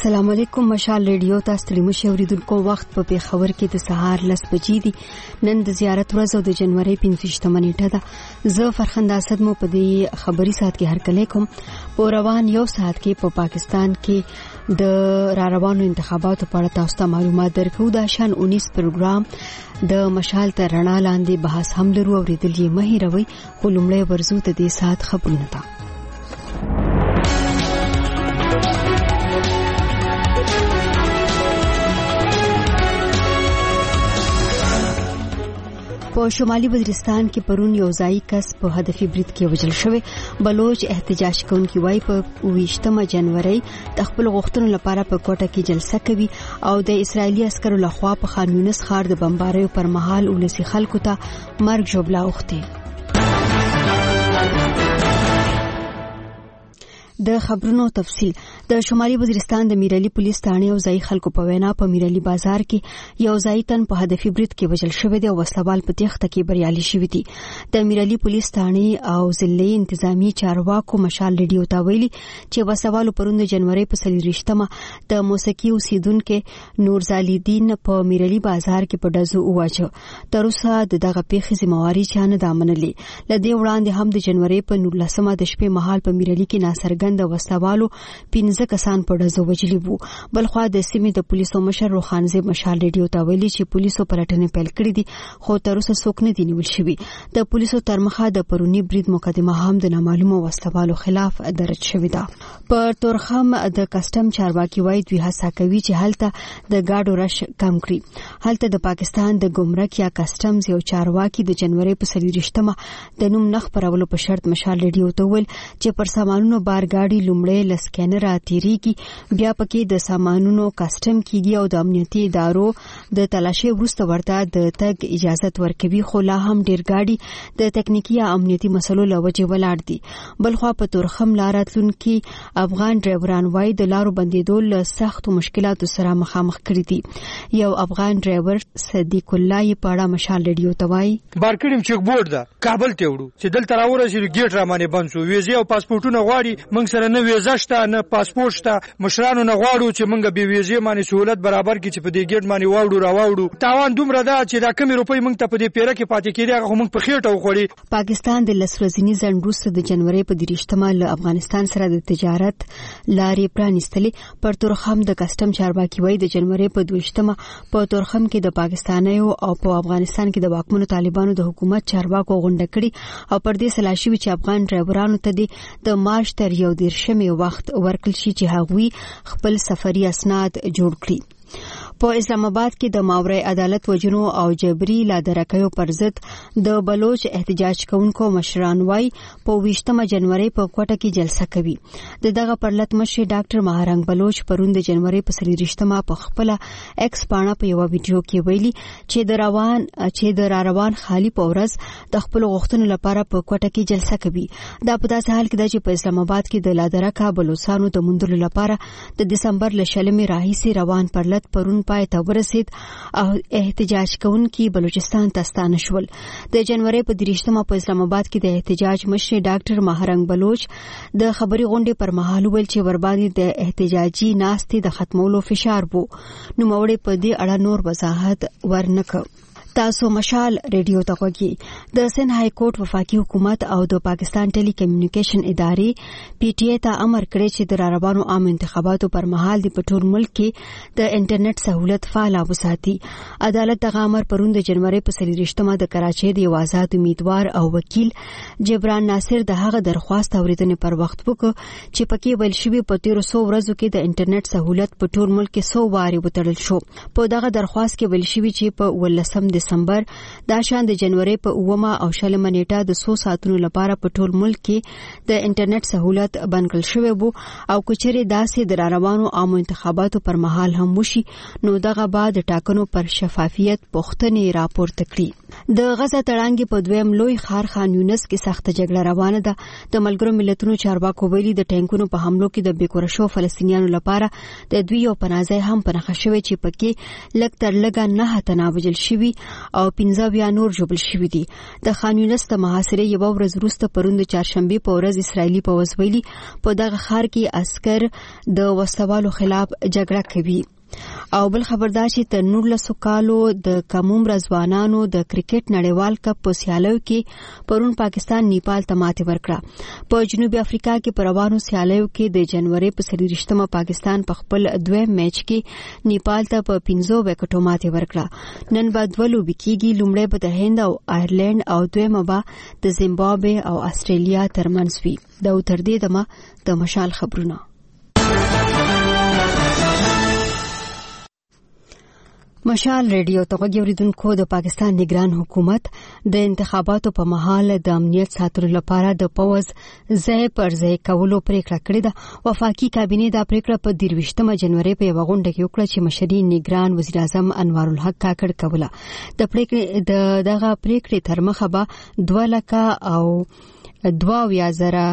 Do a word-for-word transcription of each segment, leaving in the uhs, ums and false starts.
السلام علیکم. مشال ریډیو تاسو ته مشي اوریدونکو وخت په پیښور کې د سهار لس بجې دي. نن د زیارت ورځ او د جنوري پنځه نیټه ده. زه فرخنده اسد مو په دې خبري سات کې هرکلی کوم. په روان یو ساعت کې په پاکستان کې د را روانو انتخاباتو په اړه تاسو ته معلومات درکو. د شان انیس پروګرام د مشال تر رڼا لاندې بحث هم لرو. اوریدل یې مه هیروئ. خو لومړی ورزو ته دې سات خبرونه ده. په شمالي وزیرستان کې پرون یو ځای کس په هدفي برید کې وژل شوی. بلوچ احتجاج کوونکي وایي په ویشتمه جنوري د خپل غوښتنو لپاره په کوټه کې جلسه کوي او د اسرایلی عسکرو لخوا په خان یونس ښار د بمباریو پر مهال ولسی خلکو ته مرګ ژوبلا اوختي. د خبرونو تفصیل. د شمالي وزیرستان د میرعلی پولیس ثانه او ځای خلکو په وینا په میرعلی بازار کې یو ځای تن په هدفي برید کې وژل شوی دی او وسلوال په تخته کې بریالي شوی دی. د میرعلی پولیس ثانه او ضلعي انتظامی چارواکو مشال ریډیو ته ویلي چې وسوالو پرون د جنوري په څلوېښتمه د موسیقي اوسیدونکو نورزالدین په میرعلی بازار کې په ډزو وواچو. تر اوسه دغه پیښې ذمہواري چا نه ده منلې. لدې وړاندې هم د جنوري په نولسمه د شپې مهال په میرعلی کې ناڅرګند د وسوالو پنځه کسان په ډزو وژلي وو. بلخوا د سیمې د پولیسو مشر روخانزیب مشال ریډیو ته ویلي چې پولیسو پلټنې پیل کړې دي خو تر اوسه څوک نه دي نیول شوي. د پولیسو تر مخه د پرونی برید مقدمه هم د نامعلومو وسوالو خلاف درج شوې ده. په تورخم د کسټم چارواکي وایي دوی هڅه کوي چې هلته د ګاډو رش کم کړي. هلته د پاکستان د ګمرک یا کسټمز یو چارواکي د جنوري په څلوېښتمه د نوم نه خپرولو په شرط مشال ریډیو ته ویل چې پر سامانونو بار ګاډي لومړی له سکینر تیریږي بیا پکې د سامانونو کسټم کیږي او د امنیتي ادارو د تلاشي وروسته ورته د تګ اجازه ورکوي. خو لا هم ډیر ګاډي د تکنیکی یا امنیتي مسلو له وجې ولاړ دي. بلخوا په تورخم لاراتلونکي افغان ډرایوران وایي د لارو بندیدو له سختو مشکلاتو سره مخامخ کړي دي. یو افغان ډرایور صدیق الله په اړه مشال ریډیو ته وایي بارکړم چک بورډ دا کابل ته وړو چې دلته راورسېږي ګیټ را باندې بند شو. ویزه او پاسپورتونه غواړي موږ سره نه ویزه شته نه پاسپورت شته. مشرانو نه غواړو چې موږ به ویزه باندې سہولت برابر کړي چې په دې ګیټ باندې واوړو را واوړو. تاوان دومره ده چې دا کمی روپۍ موږ ته په دې پیره کې پاتې کېږي هغه موږ په خېټه وخوړي. پاکستان د لس ورځني ځنډ وروسته د جنوري په دېرشتمه له افغانستان سره د تجارت لارې پرانیستلې. پر تورخم د کسټم چارواکي وایي د جنوري په دویشتمه په تورخم کې د پاکستانیو او په افغانستان کې د واکمنو طالبانو د حکومت چارواکو غونډه کړې او پر دې سلا شوي چې افغان ډرایورانو ته د مارچ تر یو دېرشمې وخت ورکړل شي چې هغوی خپل سفري اسناد جوړ کړي. په اسلام آباد کې د ماورای عدالت وجنو او جبري لادرکیو پر ضد د بلوچ احتجاج کوونکو مشران وای په ویشتمه جنوري په کوټه کې جلسه کوي. د دغه پرلط مشر ډاکټر مهارنګ بلوچ پرون د جنوري په څلوېښتمه په خپل ایکس پاڼه په یو ویډیو کې ویلي چې د روان چې د را روان خالي په ورځ د خپل غوښتنو لپاره په کوټه کې جلسه کوي. دا په داسې حال کې ده چې په اسلام آباد کې د لادرکا بلوچستانو د موندلو لپاره د دسمبر له شلمې راهیسې روان پرلط پرون پای ته ورسید او احتجاج کوونکي بلوچستان ته ستانه شول. د جنوري په دېرشتمه په اسلام آباد کې د احتجاج مشر ډاکټر مهارنګ بلوچ د خبري غونډې پر مهال ویل چې ورباندې د احتجاجي ناستې د ختمولو فشار وو. نو موړې په دې اړه نور وضاحت ورنکړ. تاسو مشال ریډیو ته غوږی. د سند های کورټ وفاقي حکومت او د پاکستان ټيلي کمیونیکیشن ادارې پی ټی آی ته امر کړی چې د راروانو عام انتخاباتو پر مهال د پټول ملک کې د انټرنیټ سہولت فعال وساتي. عدالت دغه امر پرون د جنوري په څلوېښتمه د کراچۍ د آزاد امیدوار او وکیل جبران ناصر د هغه درخواست اوریدنې پر وخت وکړ چې پکې ویل شوی په تیرو سو ورځو کې د انټرنیټ سہولت په ټول ملک کې سو واري وتړل شو. په دغه درخواست کې ویل شوی چې په ولسم دسمبر دا شان د جنوري په اومه او شلمه نیټه د سو ساعتونو لپاره په ټول ملک کې د انټرنیټ سہولت بند کړل شوی وو او کچري داسې د راروانو عام انتخاباتو پر مهال هم وشي نو دغه بعد ټاکنو پر شفافیت پوښتنې راپورته کړي. د غزا تړانګې په دویم لوی ښار خان یونس کې سخته جګړه روانه ده. د ملګرو ملتونو چارواکو ویلي د ټانکونو په حملو کې د بېکوره شوو فلسطینیانو لپاره د دوی یو پناه ځای هم په نښه شوی چې پکې لږ تر لږه نهه تنه وژل شوي او پنځه اویا نور ژوبل شوي دي. د خان یونس د محاصرې یوه ورځ وروسته پرون د چهارشنبې په ورځ اسرائیلي پوځ ویلي په دغه ښار کې عسکر د وسوالو خلاف جګړه کوي. او بل خبردار چې تر نولسو کالو د کم عمره ځوانانو د کرکټ نړیوال کپ په سیالیو کې پرون پاکستان نیپال ته ماتې ورکړه. په جنوبي افریقا کې په روانو سیالیو کې د جنوري په څلېرویشتمه پاکستان په خپل دویم میچ کې نیپال ته په پنځو وکټو ماتې ورکړه. نن به دوه لوبې کېږي. لومړی به د هند او آیرلینډ او دویمه به د زیمبابوې او استرالیا ترمنځ وي. دا تر دې دمه د مشال خبرونه. مشال ریډیو ته غوږ اوریدونکو، د پاکستان نگران حکومت د انتخاباتو په مهال د امنیت ساتلو لپاره د پوځ ځای پر ځای کولو پریکړه کړې ده. وفاقي کابینې دا پریکړه په دېرشتمه جنوري په یوه غونډه کې وکړه چې مشري نگران وزیر اعظم انوار الحق کاکړ کوله. د پریکړې د دغه پریکړې تر مخه به دوه لکه او دوه اویا زره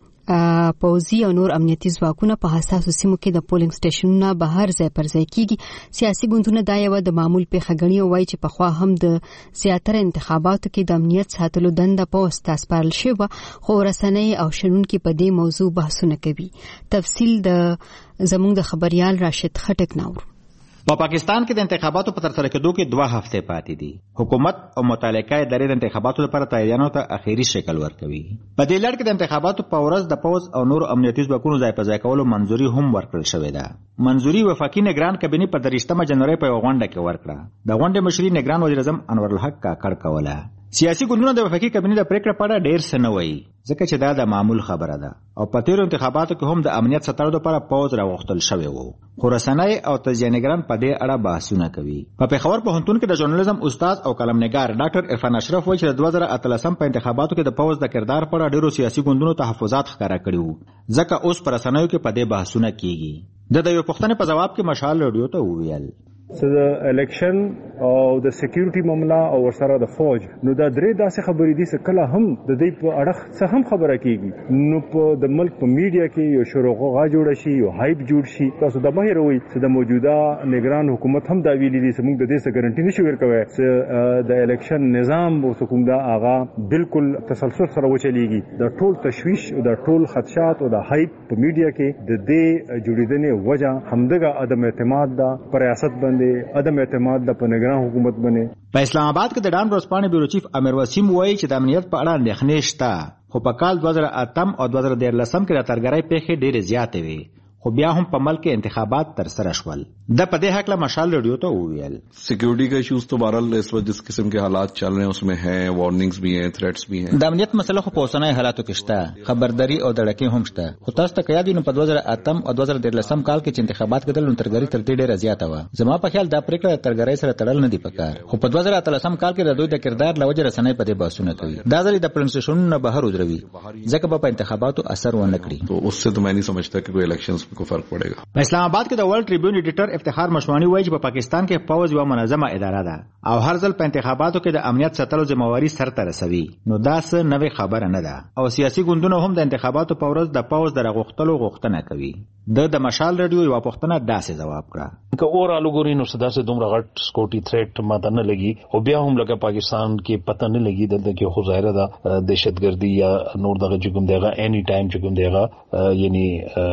پوځي او نور امنیتي ځواکونه په حساسو سیمو کې د پولینګ سټیشنونو بهر ځای پر ځای کیږي. سیاسي ګوندونه دا یو د معمول پیښه ګڼي او وایي چې پخوا هم د زیاتره انتخاباتو کې د امنیت ساتلو دنده پوځ ته سپارل شوې، خو رسنۍ او شنونکي په دې موضوع بحثونه کوي. تفصیل د زموږ د خبريال راشد خټک نور. په پاکستان کې د انتخاباتو په ترسره کېدو کې دوه هفتې پاتې دي. حکومت او متعلقه ادارې د انتخاباتو لپاره تیاریانو ته اخیری شکل ورکوي. په دې لړ کې د انتخاباتو په ورځ د پوځ او نور امنیتي ځواکونو ځای په ځای کولو منځوري هم ورکړل شوې ده. منځوري وفاقي نگران کابینې په دېرشتمه جنوري په یوه غونډه کې ورکړه. د غونډې مشري نگران وزیر اعظم انور الحق کاکړ کوله. سیاسي ګوندونه د وفاقي کابینې د پریکړې په اړه ډېر څه نه وایي، ځکه چې دا د معمول خبره ده او په تیرو انتخاباتو کې هم د امنیت ساتلو لپاره پوځ راغوښتل شوی و. خو رسنۍ او تجزیه نگران په دې اړه بحثونه کوي. په پېښور پوهنتون کې د ژورنالیزم استاد او قلمنګار ډاکټر عرفان اشرف وایي چې د دوه زره اتلسم په انتخاباتو کې د پوځ د کردار په اړه ډېرو سیاسي ګوندونو تحفظات ښکاره کړي وو، ځکه اوس په رسنیو کې په دې بحثونه کیږي. د د یو پوښتنې په جواب کې مشال ریډیو ته وویل سو د الیکشن او د سکیورټي معاملہ او ورسره د فوج نو دا درې داسې خبرې دي چې کله هم د دې په اړه څه هم خبره کیږي نو په د ملک په میډیا کې یو شروغه جوړ شي، یو هایپ جوړ شي. تاسو د بهر وي چې د موجوده نگران حکومت هم دا ویلي دي چې موږ د دې څه ګارانټي نشو ورکوي چې د الیکشن نظام او حکومت دا آغا بالکل تسلسل سره وچلیږي. د ټول تشویش او د ټول خدشات او د هایپ په میډیا کې د دې جوړیدنې وجه همدغه عدم اعتماد دا پر ریاست باندې عدم اعتماد د نگران حکومت باندې. په اسلام آباد کې د ډان ورځپاڼې بیورو چیف امیر وسیم وایي چې د امنیت په اړه اندېښنې شته، خو په کال دوه زره اتم او دوه زره دیارلسم کې د ترګرۍ پیښې ډېرې زیاتې وې، خو بیا هم په ملک کې انتخابات تر سره شول. د په دې هکله مشال ریډیو ته وویل سیکورٹی کا ایشوز تو بہرحال اس وقت جس قسم کے حالات چل رہے ہیں اس میں ہیں، وارننگز بھی ہیں، تھریٹس بھی ہیں. د امنیت مسله خو په اوسنۍ حالاتو کې شته، خبرداري او دړکې هم شته. خو تاسو ته یاد وي نو په دوه زره اتم او دوه زره دیارلسم کال کې چې انتخابات کېدل نو ترګرۍ تر دې ډېره زیاته وه. زما په خیال دا پریکړه ترګرۍ سره تړل نه دي پکار، خو په دوه زره اتلسم کال کې د دوی د کردار له وجې رسنۍ په دې بحثونه کوي. دا ځل د پولینګ سټیشنونو بهر ودروي ځکه به په انتخاباتو اثر ونه کړي. تو اس سے تو میں نہیں سمجھتا کہ کوئی الیکشنز پہ کوئی فرق پڑے گا. په اسلام آباد کې د ورلد ټریبیون ایډیټر افتخار مشوانی وایي چې په پاکستان کې پوځ یو منظمه اداره ده او هر ځل په انتخاباتو کې د امنیت ساتلو ذمہواری سر ته رسوي. نو دا څه نوې خبره نه ده او سیاسي ګوندونه هم د انتخاباتو په ورځ د پوځ د راغوښتلو غوښتنه کوي. د د مشال ریډیو یو پوښتنه داسې جواب کړه که اور الګوري نو صدا سے دومره غټ سکوټي تھریټ ماته نه لګي او بیا هم لکه پاکستان کې پته نه لګي دلته کې خو ظاهره ده دهشتګردي یا نور دغه جګم دیغه اني ټایم جګم دیغه یعنی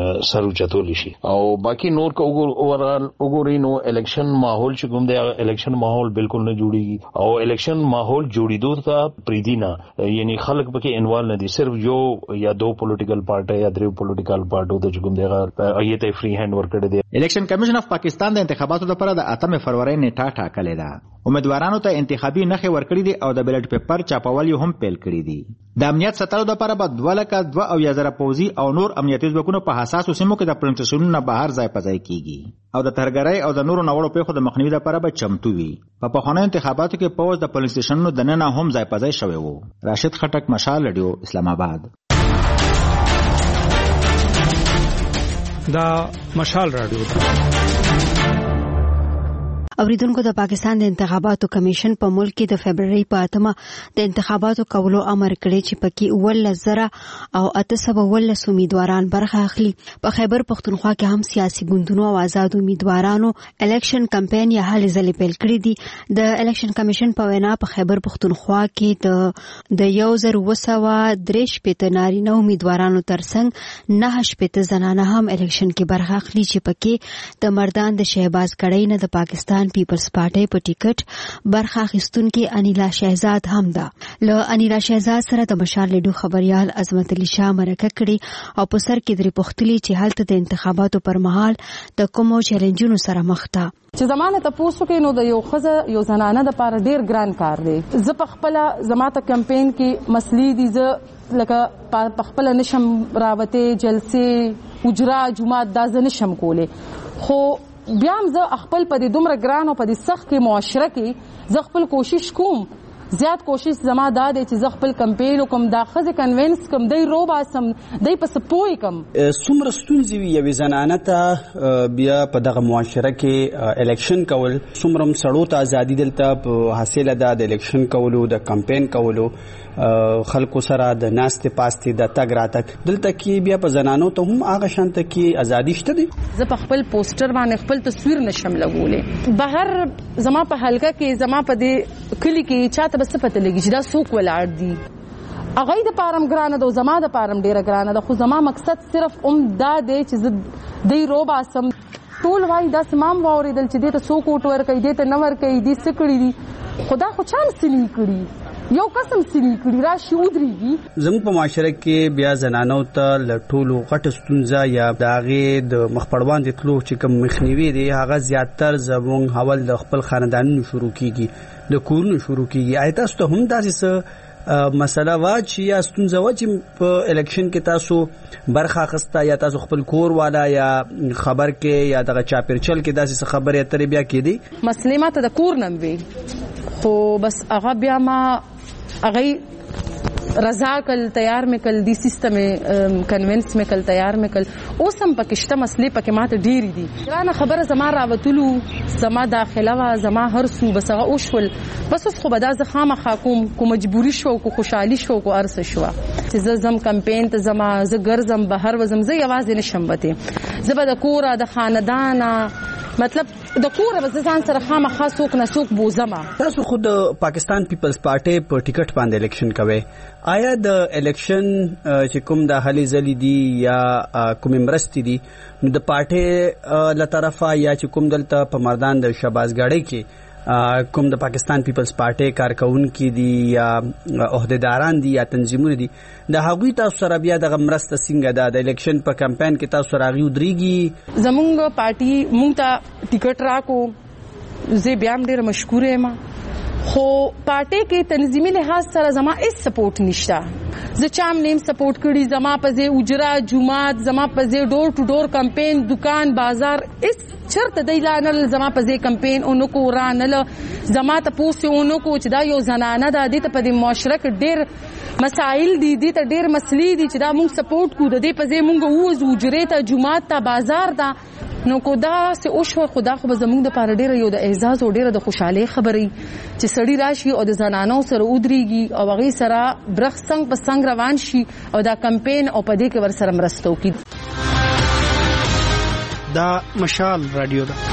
سر چتول شي او باقي نور کو اوورال وګوري نو الیکشن ماحول چې کوم دی الیکشن ماحول بالکل نه جوړیږي او الیکشن ماحول جوړیدو ته پریدینا یعنی خلک پکې انوالو نه دي، صرف یو یا دو پولیټیکل پارټي یا درې پولیټیکل پارټو د جګم دیغه ایته فری هند ورکړی دی. الیکشن کمیشن اف پاکستان د انتخاباتو لپاره د اتم فروری نیټه ټاکلې ده. امیدوارانو ته انتخابي نښې ورکړي دي او د بیلټ پیپر چاپول یې هم پیل کړي دي. د امنیت ساتلو لپاره به دوه لکه دوه اویا زره پوځي او نور امنیتي ځواکونه په حساسو سیمو کې د پولینګ سټیشنونو بهر ځای په ځای کیږي او د ترګرۍ او د نورو ناوړو پیښو د مخنیوي لپاره به چمتو وي. په پخوانیو انتخاباتو کې پوځ د پولینګ سټیشنونو دننه هم ځای په ځای شوی و. راشد خټک، مشال ریډیو، اسلام آباد. دا مشال رادیو اوریدونکو د پاکستان د انتخاباتو کمیشن په ملک کې د فبرवरी په اتمه د انتخاباتو کولو امر کړی چې پکې ول زره او اته سوه ولس امیدواران برخه اخلي. په خیبر پختونخوا کې هم سیاسي ګوندونو او آزاد امیدوارانو الیکشن کمپاین یا هلې ځلې پیل کړې دي. د الیکشن کمیشن په وینا په خیبر پختونخوا کې د د یو زر اوه سوه درې شپېته نارینه امیدوارانو ترڅنګ نهه شپېته زنانه هم الیکشن کې برخه اخلي چې پکې د مردان د شهباز کړی نه د پاکستان پیپلز پارټي په ټیکټ برخه اخیستونکې انیلا شهزاد هم ده. له انیلا شهزاد سره د مشال لیډو خبريال عظمت علي شاه مرکه کړي او په سر کې درې پوښتلي چې هلته د انتخاباتو پر مهال د کومو چیلنجونو سره مخ ده. چې زمانه تاسو کې نو د یو خزه یو زنانه د پاره ډیر ګران کار دی. زه په خپل زماته کمپاین کې مسلې دي، زه لکه په خپل نشم راوته جلسې اجرا جمعات دا زه نشم کوله، خو بیا هم زه خپل په دې دومره ګران او په دې سخت کې معاشره کې زه خپل کوشش کوم. زیات کوشش زما دا دی چې زه خپل کمپین وکم، دا خزه کنوینس کوم، دی روبا سم، دی په سپوي کوم. څومره ستونزې وي یوې زنانه ته بیا په دغه معاشره کې الیکشن کول، څومره سړو ته ازادي دلته په حاصله ده د الیکشن کولو، د کمپین کولو، خلکو سره د ناستې پاستې د تګ راتګ. دلته کې بیا په زنانو ته هم هغه شانته کې ازادي شته دي. زه په خپل پوسټر باندې خپل تصویر نشم لګولې. بهر زما په حلقه کې زما په دې کلی کې چاته بس پته لګي چې دا څوک ولاړ دي. هغه د پارم ګرانه ده او زما د پارم ډیره ګرانه ده، خو زما مقصد صرف اوم دا دی چې زه دی روبا سم. ټول وای دا سمام واوریدل چې دې ته څوک وټ ور کوي، دې ته نور کوي، دې سکړي دي. خدا خو چان سلی کړي، یو قسم سلی کړي راشي ودرېږي. زموږ په معاشره کې بیا زنانو ته له ټولو غټه ستونزه یا د هغې د مخپړوان د تلو چې کوم مخنیوي دی هغه زیاتر زموږ حول د خپل خاندانونو شروع کیږي، د کورونو شروع کیږي. آیا تاسو ته هم داسې څه مسله وا چې یا ستونزه وا چې په الیکشن کې تاسو برخه اخیسته، یا تاسو خپل کور والا یا خبر کې یا دغه چاپیرچل کې داسې خبرې اترې بیا کېدی؟ مسلې ماته د کور نم وي، خو بس هغه بیا ما هغه رضا کل تیار مکل دی سیستم کنوینس مکل تیار مکل اوسم پکشته مسلې پکې ماته ډېری دي. ګرانه خبره زما راوتلو، زما داخله وا، زما هر سو بس هغه اوشول، بس اوس خو به دا زه خامخا کوم، کو مجبوري شو، کو خوشحالي شو، کو ارس شو چې زه زم کمپین ته زما زه ګرځم بهر وزم، زه یوازې نشم وته. زه به د کوره د خاندانه مطلب د کوره به ځان سره خامخا څوک نه څوک بوزم. تاسو خود پاکستان پیپلز پارټي په ټیکټ باندې الیکشن کوي، آیا د الیکشن چې کوم د هلې ځلې دي یا کوم مرستې دي نو د پارټي له طرفه یا چې کوم دلته په مردان د شهبازګړۍ کې کوم د پاکستان پیپلز پارټي کارکونکي دي یا عہدیداران دي یا تنظیمونه دي، د هغوی تاسو سره بیا دغه مرسته څنګه ده؟ د الیکشن په کمپاین کې تاسو سره هغوی ودرېږي؟ زمونږ پارټي مونږ ته ټیکټ راکو، زه بیا هم ډېره مشکوره یم، خو پارټي کې تنظیمي لحاظ سره زما هیڅ سپورټ نشته. زه چام نیم سپورټ کړي، زما په ځای اجرا جمعات، زما په ځای ډور ټو ډور کمپین، دکان بازار هیڅ چرته دی لانل، زما په ځای کمپین اونکو رانل، زما ته پوسې اونکو چې دا یو زنانه ده، دې ته په دې معاشره کې ډېر مسایل دي، دې ته ډېر مسلې دي چې دا مونږ سپورټ کو، د دې په ځای مونږ ووځو اجرې ته، جمعات ته، بازار ته. نو کو دا سه اوشو خدا خو زمونږ د پاره ډېر یو د اعزاز او ډېر د خوشحالي خبرې چې سړی راشي او د زنانو سره ودرېږي او هغه سره برخ څنګ په څنګ روان شي او دا کمپین او په دې کې ور سره مرسته وکړي. دا مشال رادیو ده.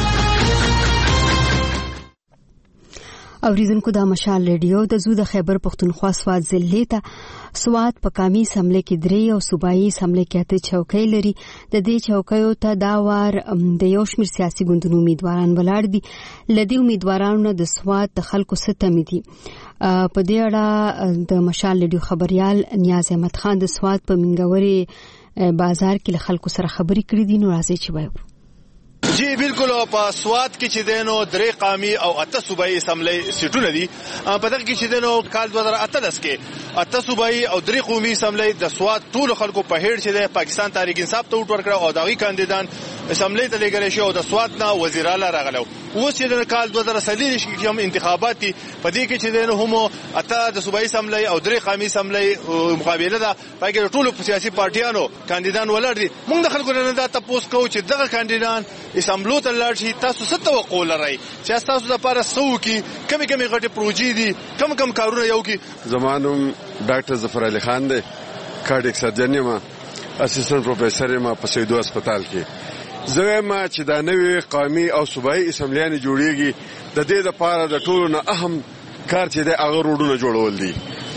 اوریدونکو دا مشال ریډیو د زو د خیبر پختونخوا سواد ضلع ته سواد په قامي سملې کې درې او صوبایي سملې کې اته چوکۍ لري. د دې چوکیو ته دا وار د یو شمېر سیاسي ګوندونو امیدواران ولاړ دي. لدی امیدوارانو د سواد د خلکو ستمې دي. په دې اړه د مشال ریډیو خبريال نیاز احمد خان د سواد په منګوري بازار کې له خلکو سره خبرې کړې دي. نو راځي چې وایو. جی بالکل په سواد کې چې دینو درې قامي او اته صوبایي اسمبلی سیټونه دي. په دغه کې چې دینو کال دوه هزار اتلس کې اته صوبایي او درې قومي اسمبلی د سواد ټول خلکو په هېډ چې د پاکستان تحریک انصاف ته وټ ورکړه او داغي کاندیدان اسمبلی ته لېږلی شو او د سوات نه وزیر اعلی راغلی اوس چې د کال دوه زره څلېرویشت کې هم انتخابات دي په دې کې چې دی نو هم اته د صوبایي اسمبلی او درې قومي اسمبلی مقابله ده په کې ټولو سیاسي پارټیانو کاندیدان ولاړ دي موږ د خلکو نه دا تپوس کوو چې دغه کاندیدان اسمبلو ته لاړ شي تاسو څه توقع لرئ چې تاسو لپاره څه وکړي کمې کمې غټې پروژې دي کم کم کارونه یو کړي زما نوم ډاکټر ظفر علي خان دی کارډیک سرجن یم اسسټنټ پروفیسر یم په سیدو هسپتال کې زه وایم چې دا نوې قومي او صوبایي اسمبلیانې جوړېږي د دې لپاره د ټولو نه اهم کار چې دی هغه روډونه جوړول دي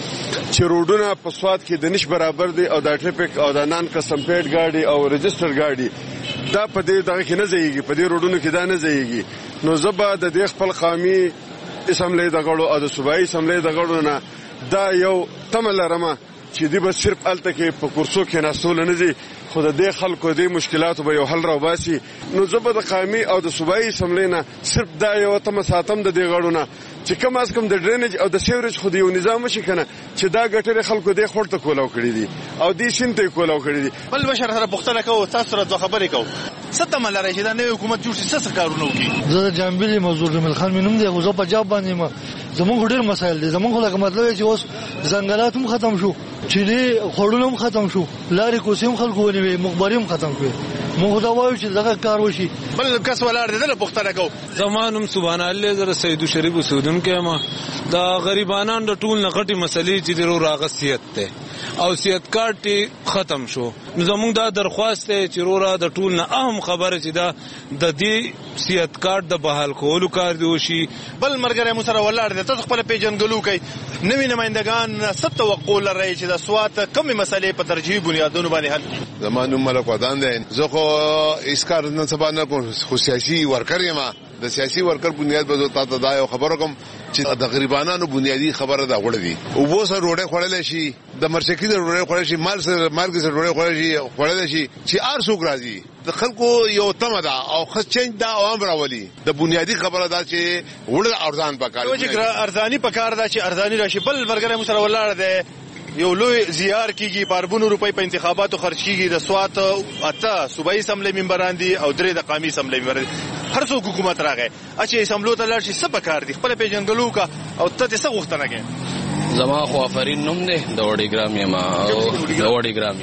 چې روډونه په سوات کې د نش برابر دي او د ټریفیک او د نان کسټم پیډ ګاډي او رجسټر ګاډي دا په دې دغه کې نه ځایږي په دې روډونو کې دا نه ځایږي نو زبا د دې خپل قومي اسمبلی د غړو او د صوبایي اسمبلی د غړو نه دا یو تمه لرمه چې دی به صرف الته کې په کورسو کې ناسول نه دي خو د دې خلکو د مشکلاتو به یو حل راوباسي نو زبر د قومي او د صوبایي اسمبلی نه صرف دا یو تمه ساتم د دې غړو نه چې کم از کم د ډرینج او د سیوریج خو یو نظام شي کنه چې دا ګټره خلکو د خورته کولاو کړی دي او دې سینته کولاو کړی دي بل بشر سره پختنه کوو تاسو سره دوه خبرې کوو ستم لري چې دا نوې حکومت جوړ شي څه کارونه وکړي زه جامبلی مزور جمل خان مینوم دی غوځو په جواب باندې ما زمونږ ډېر مسایل دي زمونږ لکه مطلب چې اوس ځنګلات هم ختم شو چې دې خړونه هم ختم شو لارې کوسیم خلکو ونیوي مخبري هم ختم کړي موږ دا وایو چې دغه کار وشي بل کس ولار دي دله پختنه کوو زمانم سبحان الله زره سیدو شریف سودون کې ما دا غریبانان د ټول نغټي مسلې چې درو راغسیت ته او سیادت کارت ختم شو نو زموږ دا درخواست دی چې رورا د ټول نه اهم خبره چې دا د دې سیادت کارت د بحال کولو کار دی وشي بل مرګره مو سره ولاړ دي تاسو خپل پیژنګلو کوي نوی نمائندگان ست توقع لري چې د سوات کمی مسلې په ترجیحي بنیادونو باندې حل زمانو ملک ودان دي زه خو اس کار نه سبا نه کوم خو سیاسي ورکر یم د سیاسي ورکر بنیاد به تاسو دا یو خبره کوم چې د غریبانو بنیادی خبره دا وړه دي او وو سره روړې خړلې شي د مرشکی د روړې خړلې شي مال سره مارګ سره روړې خړلې شي خړلې شي چې ار څوک راځي د خلکو یو تمه ده او خچنج دا عوام راولي د بنیادی خبره دا چې وړه ارزان پکار دی چې ارزانی پکار دا چې ارزانی راشي بل مرګره مو سره ولاړ ده یو لوی زیار کیږي پاربونو روپۍ په انتخاباتو خرج کیږي د سوات اته صوبایي اسمبلی ممبران دي او درې د قومي اسمبلی ممبران هر څو حکومت راغی اچې اسمبلو ته لاړ شي څه پکار دي خپل پیژنګلو کا او ته څه غوښتنه کوي زما خو افرین نوم دی د وړي ګرام یم او د وړي ګرام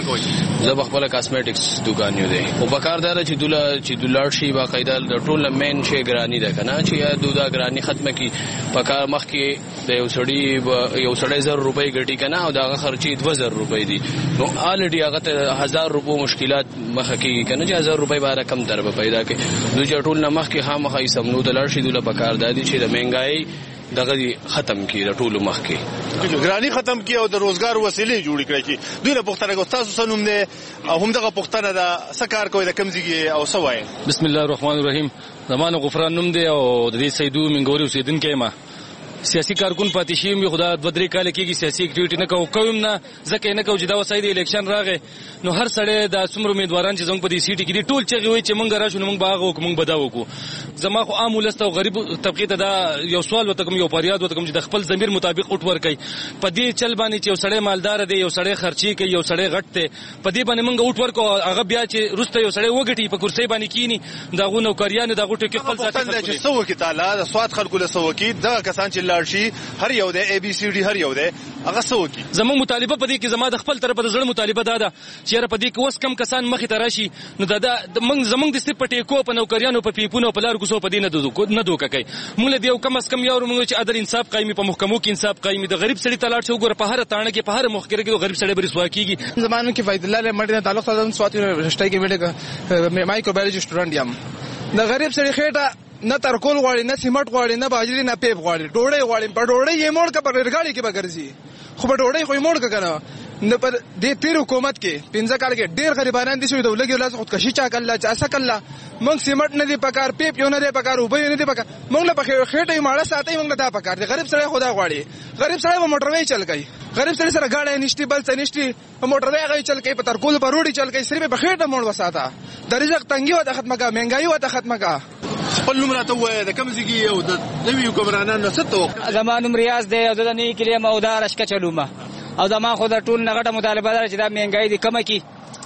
یم زه خپل کاسمیټکس دکان یو دی او په کار دار چې دوله چې دولار شي باقاعده د ټول مین شي ګرانی ده کنه چې دودا ګرانی ختمه کی په کار مخ کې د یو سړی یو سړی زر روپۍ ګټي کنه او داغه خرچي دوه زره روپۍ دي نو الډي هغه ته هزار روپو مشکلات مخ کې کنه چې هزار روپۍ بار کم تر پیدا کې دوی ټول نه مخ کې خامخې سمنو د لار شي دوله په کار دادي چې د مهنګای دغه ختم کی د ټولو مخ کې ګرانی ختم کی او د روزګار وسیلې جوړ کړي چې دوی له پښتنه کو تاسو سنوم نه او هم دغه پښتنه دا سکار کوي د کمزګي او سوای بسم الله الرحمن الرحیم زمانه غفران نوم دی او د دې سیدو منګوري اوسیدونکو ما سیاسي کارکون پاتې شي مې خدا د درې کال کېږي سیاسي اکټیویټي نه کوم کوم نه ځکه نه کوم چې دا وسایي د الیکشن راغې نو هر سړی د څومره امیدواران چې زموږ په دې سیټ کې دي ټول چې وي چې مونږ راشو نو مونږ باغ او مونږ بدا وکړو زما خو عام ولست او غریب طبقه ته دا یو سوال وته کوم یو فریاد وته کوم چې د خپل ضمیر مطابق اوټ ور کوي په دې چل باندې چې یو سړی مالدار دی یو سړی خرچي کوي یو سړی غټ دی په دې باندې مونږ اوټ ور کو هغه بیا چې روسته یو سړی وګټي په کرسي باندې کینی دا غو نوکریان دا غوټه کې خپل ځای چې سو کې تعالی د سواد خلکو له سو کې دا کسان چې لاړ شي هر یو د ای بی سی ډي هر یو ده هغه سو کی زموږ مطالبه پدې کې زما د خپل طرفه د زړه مطالبه دا ده چې را پدې کې اوس کم کسان مخې ته راشي نو دا د موږ زموږ د سپټې کو په نوکریانو په پیپونو په لار کوسو پدې نه دوه نه دوه کوي موږ له یو کم اس کم یو موږ چې عدل انصاف قایمي په محکمو کې انصاف قایمي د غریب سړي تلاړ شو ګور په هر تانه کې په هر مخکره کې غریب سړي بری سوا کیږي زمانو کې فائدہ الله له مړ تعلق سره سوات یونیورسيټي کې ویډه مایکروبایولوژي سټوډنټ یم د غریب سړي خېټه نه ترکول غواړي نه سیمټ غواړي نه باجری نه پیپ غواړي ډوړې غواړي په ډوړې یې موړ کا پر ورګاړي کې بګرځي خو په ډوړې خو یې موړ کا کنه نه پر دې تیر حکومت کې پنځه کال کې ډېر غریبانان دي چې د ولګي لاس خودکشي چا کړل چا څه کړل موږ سیمټ نه دی پکار پیپ یو نه دی پکار او به نه دی پکار موږ له خېټه ماړه ساتي موږ دا پکار دي غریب سره خدا غواړي غریب سره په موټروي چل کوي غریب سره سره گاډي نشتی بل څه نشتی موټروي غوي چل کوي په تر کول پر روډي چل کوي صرف په خېټه موړ وساته د رزق تنګي و د ختمه کا مهنګي و د ختمه کا خپل نوم راته وای د کمزګي او د نویو کمرانانو ستو زمانو ریاض دی او د نه کلی مودار اشک چلومه او زما خو د ټول نغټه مطالبه ده چې دا مهنګای دي کم کی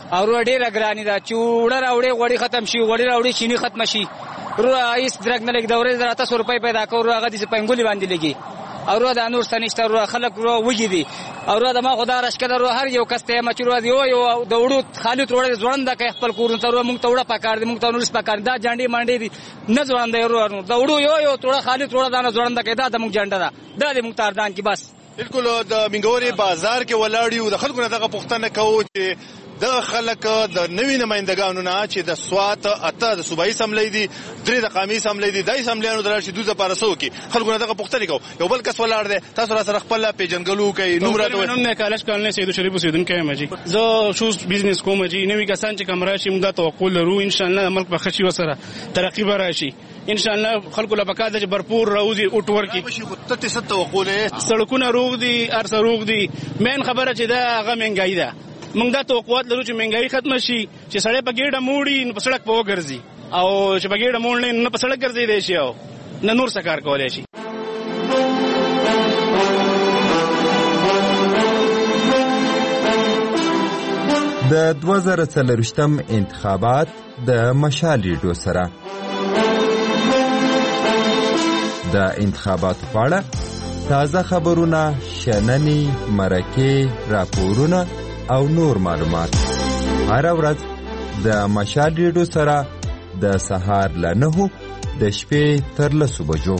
او ډېره ګراني ده چې وړه راوړې غوړي ختم شي وړي راوړې چینی ختم شي رو ایس درګ نه لګ د ورځې راته سو روپۍ پیدا کړو هغه د پنګولي باندې لګي او رو د انور سنشتر رو خلک رو وږي دي او رو د ما خدا رشکره رو هر یو کس ته مچ رو دی او یو د وړو خالد وړه ځوړند کې خپل کورن تر موږ ته وړه پکار دي موږ ته نور سپکار دا جانډي مانډي دي نه ځوړند رو د وړو یو یو توړه خالد وړه دا نه ځوړند کې دا د موږ جانډه دا د موږ تاردان کې بس بالکل د منګوري بازار کې ولاړیو د خلکو نه دغه پوښتنه کوو چې د خلک د نوی نمائندګانو نه چې د سوات اته د صوبایي اسمبلی دي درې د قومي اسمبلی دي د اسمبلیانو درشي دوه لپاره سو کې خلکو نه دغه پوښتنه کوو یو بل کس ولاړ دی تاسو را سره خپل پیژنګلو کوي نوم راته نوم نه کالج کالنه سید شریف اوسیدونکو یم جی زه شوز بزنس کوم جی نوی کسان چې کمرا شي موږ توقع لرو ان شاء الله ملک به خشي وسره ترقی به راشي ان شاء الله خلکو له پکا د برپور راوځي او ټور کې ته څه توقع لري سړکونه روغ دي ارس روغ دي مین خبره چې دا هغه منګای ده موږ دا توقعات لرو چې منګای ختم شي چې سړی په ګیډه موړي نو په سړک په وګرځي او چې په ګیډه موړ نه په سړک ګرځي دی شي او نه نور څه کار کولای شي د دوه زره څلرویشتم انتخابات د مشال ریډیو سره د انتخاباتو په اړه تازه خبرونه، شننې، مرکې، راپورونه او نور معلومات هر ورځ د مشال ریډیو سره د سهار له نهو د شپې تر لسو بجو.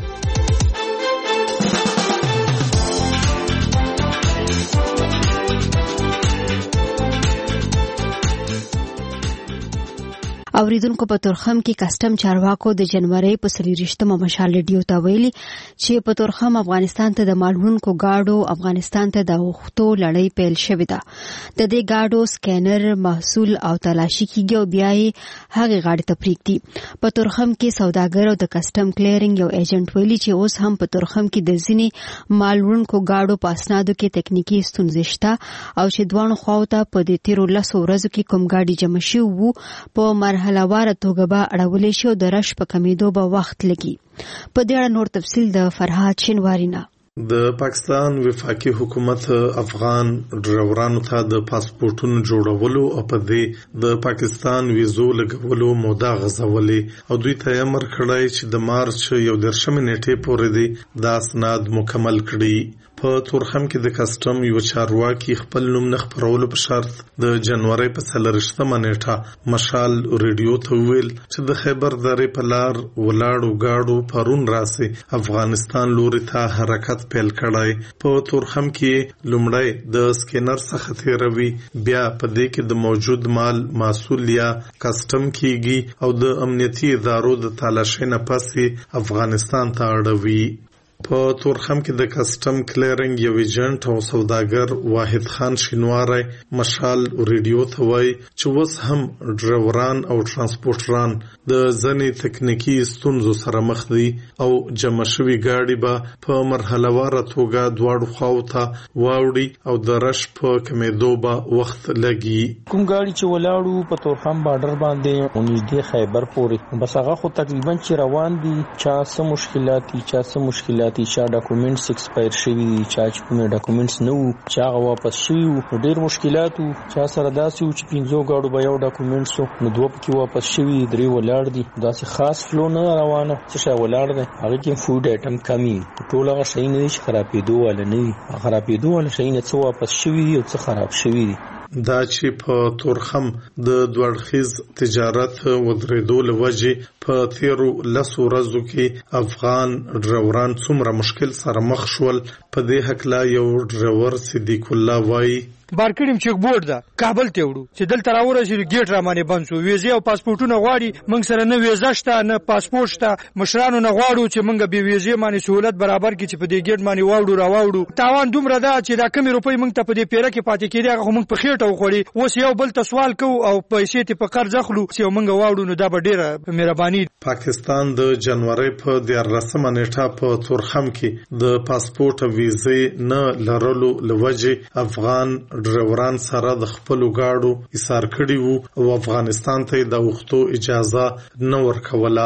اوریدونکو په تورخم کې کسٹم چارواکو د جنوري په څلورویشتمه مشال ریډیو ته ویلي چې په تورخم افغانستان ته د مالونکو گاډو افغانستان ته د وختو لړۍ پیل شوې ده. د دې گاډو سکینر محصول او تلاشي کیږي او بیا یې هغه غاډي ته پریږدي. په تورخم کې سوداګر او د کسٹم کلیرینګ یو ایجنټ ویلي چې اوس هم په تورخم کې د ځینې مالونکو گاډو په اسنادو کې تکنیکی ستونزې شته او چې دوه خواو ته په دې تیرو لسو ورځو کې کوم گاډي جمع شوي وو په مرحله لواره توګه به اړولې شي او د رش په کمیدو به وخت لګي. په دې اړه نور تفصیل د فرهاد شینواری نه. د پاکستان وفاقي حکومت افغان ډرایورانو ته د پاسپورتونو جوړولو او په دې د پاکستان ویزو لګولو موده غځولې او دوی ته امر کړی چې د مارچ یو دېرشمې نیټې پورې دې دا اسناد مکمل کړي. په تورخم کې د کسٹم یو چارواکي خپل نوم نه خپرولو په شرط د جنوري په څلورویشتمه نیټه مشال ریډیو ته ویل چې د خیبر درې په لار ولاړو گاډو پرون راسي افغانستان لوري ته حرکت پیل کړای. په تورخم کې لومړی د سکینر څخه تیروي بیا په دې کې د موجود مال محصول یا کسٹم کیږي او د امنیتي ادارو د تلاشۍ نه پسې افغانستان ته اړوي. په تورخم کې د کسٹم کلیرینګ یو ایجنټ او سوداګر واحد خان شینواری مشال ریډیو ته وایي چې اوس هم ډرایوران او ترانسپورټران د ځینې تکنیکی ستونزو سره مخ دي او جمع شوي ګاډي به په مرحله واره توګه دواړو خواو ته واوړي او د رش په کمیدو به وخت لګي. کوم ګاډي چې ولاړو په تورخم بارډر باندې نږدې خیبر پورې بس هغه خو تقریبا چې روان دي چا څه مشکلات دي چا څه مشکلات دي چا ډاکومېنټس ایکسپایر شوي دي چا چې کومه ډاکومېنټس نه وو چا هغه واپس شوي وو ډېر مشکلات وو چا سره داسې وو چې پنځو ګاډو به یو ډاکومېنټس وو نو دوه پکې واپس شوي درې ولاړ دي داسې خاص فلو نه روانه څه شی ولاړ دی هغه کې فود آیټم کمی ټول هغه شی نه دي چې خرابېدو والا نه وي خرابېدو والا شی نه څه واپس شوي دي او څه خراب شوي دي. دا چې په تورخم د دوړخیز تجارت ودرېدو له وجې په تیرو لسو ورځو کې افغان ډرایوران څومره مشکل سره مخ شول په دې هکله یو ډرایور صدیق الله وایي بارکړم چک بورډ دا کابل ته وړو چې دلته راورسېږي ګیټ را باندې بند شو ویزې او پاسپورتونه غواړي موږ سره نه ویزه شته نه پاسپورت شته مشرانو نه غواړو چې موږ به ویزې باندې سہولت برابر کړي چې په دې ګیټ باندې واوړو را واوړو تاوان دومره ده چې دا کمی روپۍ موږ ته په دې پیره کې پاتې کېدي هغه موږ په خېټه وخوړي اوس یو بل ته سوال کوو او پیسې ته په قرض اخلو چې موږ واوړو نو دا به ډېره مهرباني. پاکستان د جنوري په دیارلسمه نیټه په تورخم کې د پاسپورت او ویزې نه لرلو لوجې افغان ډرایوران سره د خپل ګاډو ایثار کړي وو او افغانستان ته د وختو اجازه نه ورکوله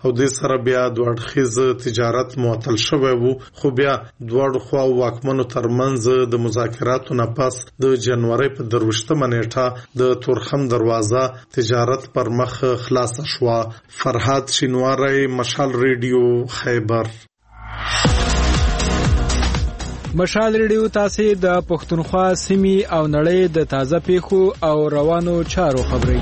او د سره بیا د اړخیز تجارت معطل شوی وو، خو بیا دواړو خوا واکمنو ترمنځ د مذاکراتو نه پس د جنوري په درویشتمه نیټه د تورخم دروازه تجارت پر مخ خلاص شوه. فرهاد شینواری، مشال ریډیو، خیبر. مشال ریډیو تاسو د پښتونخوا سیمې او نړۍ د تازه پیښو او روانو چارو خبري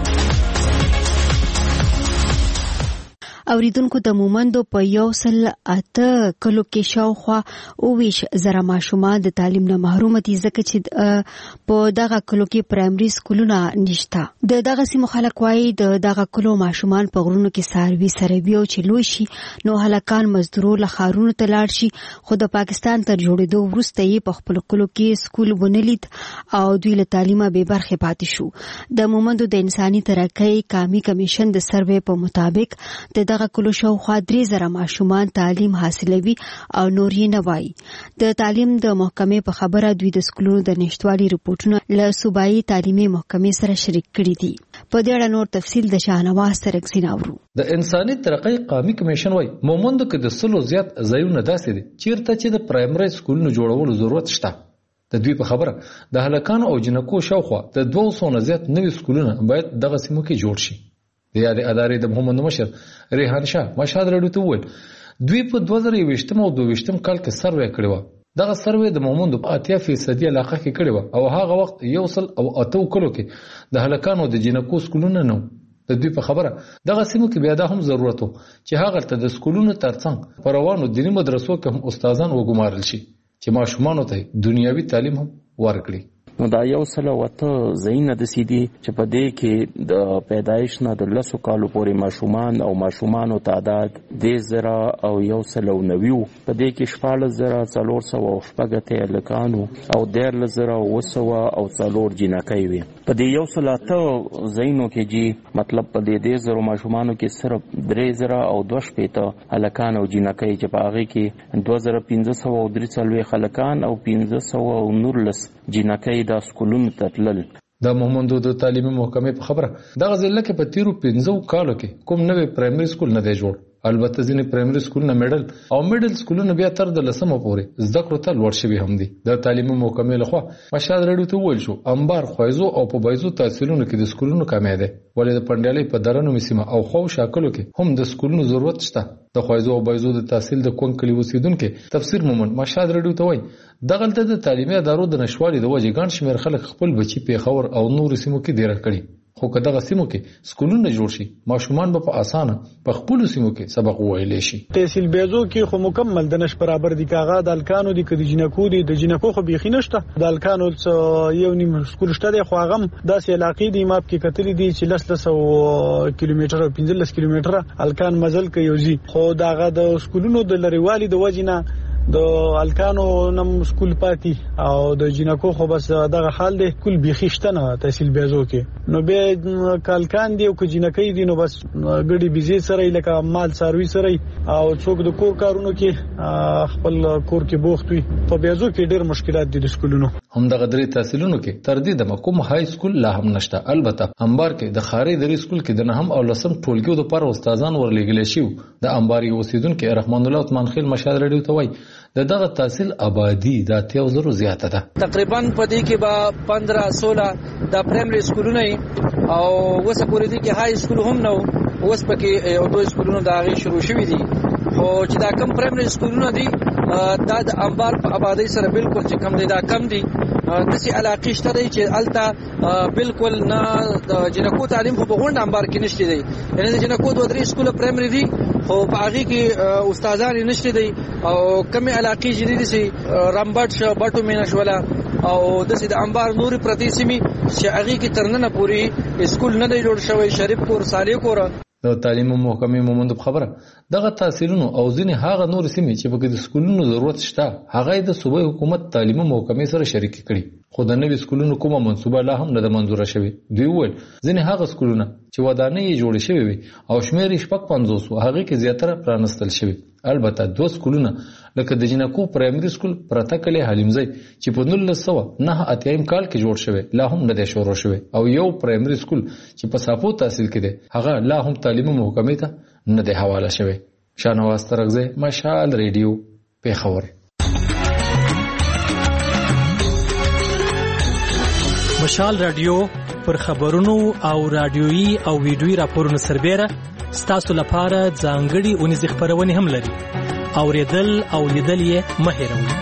اوریدونکو د مومندو په یو سل اته کلو کې شاوخوا اوویش زره ماشومان د تعلیم نه محروم دي، ځکه چې په دغه کلو کې پرایمري سکولونه نشته. د دغه سیمو خلک وایي د دغه کلو ماشومان په غرونو کې ساروي سره بیا چې لوی شي نو هلکان مزدورو له ښارونو ته لاړ شي، خو د پاکستان تر جوړېدو وروسته یې په خپلو کلو کې سکول ونه لید او دوی له تعلیمه بې برخې پاتې شو. د مومندو د انساني ترقۍ قومي کمیشن د سروې په مطابق د دغه کلو شاوخوا درې زره ماشومان تعلیم حاصلوي او نور یې نه وایي. د تعلیم د محکمې په خبره دوی د سکولونو د نشټوالي رپورټونه له صوبایي تعلیمي محکمې سره شریک کړي دي. په دې اړه نور تفصیل د شاهنواز سرکسین اورو. د انساني ترقۍ قومي کمیشن وایي مومندو کې د سلو زیات ځایونه داسې دي چیرته چې د پرایمري سکولونو جوړولو ضرورت شته. د دوی په خبره د هلکانو او جنکو شاوخوا د دوه سوه نه زیات نوي سکولونه باید دغه سیمو کې جوړ شي. د یادې ادارې د مومندو مشر ریحان شاه مشهد راډیو ته وویل دوی په دوه زره یوویشتم او دوه ویشتم کال کې سروې کړې وه. دغه سروې د مومندو په اتیا فیصدي علاقه کې کړې وه او هغه وخت یو سل او اته کلو کې د هلکانو د جنکو سکولونه نه. د دوی په خبره دغه سیمو کې بیا دا هم ضرورت و چې هغه ته د سکولونو ترڅنګ په روانو دیني مدرسو کې هم استادان وګمارل شي چې ماشومانو ته دنیوي تعلیم هم ورکړي. نو دا یو سل او اته ځایونه داسې دي چې په دې کې د پیدایش نه د لسو کالو پورې ماشومان او ماشومانو تعداد دېرش زره او یو سل او نوي وو. په دې کې شپاړس زره څلور سوه او شپږ اتیا هلکان وو او دیارلس زره اوه سوه او څلور جینکۍ وې. په دې یو سل اته ځایونو کې جي مطلب په دې دېرش زرو ماشومانو کې صرف درې زره او دوه شپېته هلکان او جینکۍ چې په هغې کې دوه زره پنځه سوه او درې څلوېښت هلکان او پنځه سوه او نولس جینکۍ دا سکولونو ته تلل. د مومندو د تعلیمي محکمې په خبره دغه ضلع کې په تیرو پنځو کالو کې کوم نوی پرایمري سکول نه دی جوړ. البته ځینې پرایمري سکولونه میډل او میډل سکولونه بیا تر د لسمه پورې زده کړو ته لوړ شوي هم دي. د تعلیمي محکمې لخوا مشهد راډیو ته وویل شو انبار، خویزو او په بایزو تحصیلونو کې د سکولونو کمی دی، ولې د پنډیالۍ په درنو سیمه او خو شاکلو کې هم د سکولونو ضرورت شته. د خویزو او بایزو د تحصیل د کونج کلي اوسیدونکو تفسیر مومند مشهد راډیو ته وایي دغلته د تعلیمي ادارو د نشوالي د وجې ګڼ شمېر خلک خپل بچي پیښور او نورو سیمو کې دیره کړي. خو که دغه سیمو کې سکولونه جوړ شي ماشومان به په اسانه په خپلو سیمو کې سبق وویلی شي. تحصیل بیزو کې خو مکمل د نش برابر دي، کاغه د الکانو دي، که د جنکو دي، د جنکو خو بیخي نشته. د الکانو یو نیم سکول شته دی، خو هغه هم داسې علاقې دي ماپ کې کتلې دي چې لس لس کیلومتره او پنځلس کیلومتره الکان مزل کوي یوزي. خو دغه د سکولونو د لرېوالي د وجې نه د الکانو نم سکول پاتې او د جنکو خو بس دغه حال دی، کل بیخي شته نه تحصیل بیزو کې. نو بیا کالکان دی او که جنکۍ دي نو بس ګډي بيزي سره لکه مال څاروي سره او څوک د کور کارونو کې خپل کور کې بوخت وي. په بیزو کې ډېر مشکلات دي د سکولونو. هم دغه درې تحصیلونو کې تر دې د کوم های سکول لا هم نشته. البته انبار کې د خاري درې سکول کې د نهم او لسم ټولګیو د پر استادان ورلېږل شي. د انبار یو اوسیدونکو رحمان الله عثمان خیل مشهد راډیو ته وایي د دغه تحصیل آبادی د اتیا زرو زیاته ده. تقریبا په دې کې به پندرہ سولہ د پرایمري سکولونه او وسه پورې دي کې های سکول هم نو اوس پکې یو دوه سکولونه د هغې شروع شوي دي. خو چې دا کم پرایمري سکولونه دي دا د انبار په آبادی سره بالکل چې کم دي دا کم دي. داسې علاقې شته دی چې هلته بالکل نه د جنکو تعلیم خو په غونډ انبار کې نشته دی، یعنې د جنکو دوه درې سکوله پرایمري دي خو په هغې کې استادان یې نشته دی. او کمې علاقې چې دي داسې رمبټ شو، بټو مینه شوله او داسې د انبار نورې پرتې سیمې چې هغې کې تر ننه پورې سکول نه دی جوړ شوی، شریف کور، صالح کور. د تعلیم محکمې مومند په خبره دغه تحصیلونو او ځینې هغه نور سیمې چې پکې د سکولونو ضرورت شته هغه د صوبایي حکومت تعلیمي محکمې سره شریک کړي، خو د نوي سکولونو کومه منصوبه لا هم نه ده منظوره شوې. دوی وویل ځینې هغه سکولونه چې ودانۍ یې جوړې شوې وي او شمېر یې شپږ پنځوس و هغې کې زیاتره پرانستل شوي. البته دوه سکولونه لکه د جنکو پرایمري سکول پرته کلی حلیمزی چې په نولس سوه نهه اتیایم کال کې جوړ شوی لا هم نه دی شروع شوی، او یو پرایمري سکول چې په صافو تحصیل کې دی هغه لا هم تعلیمي محکمې ته نه دی حواله شوی. شاهنواز ترغزی، مشال ریډیو، پیښور. مشال رادیو پر خبرونو او رادیويي او ویډیويي راپورونو سربېره ستاسو لپاره ځانګړي اونیزې خپرونې هم لري. اوریدل او لیدل یې مه هېروئ.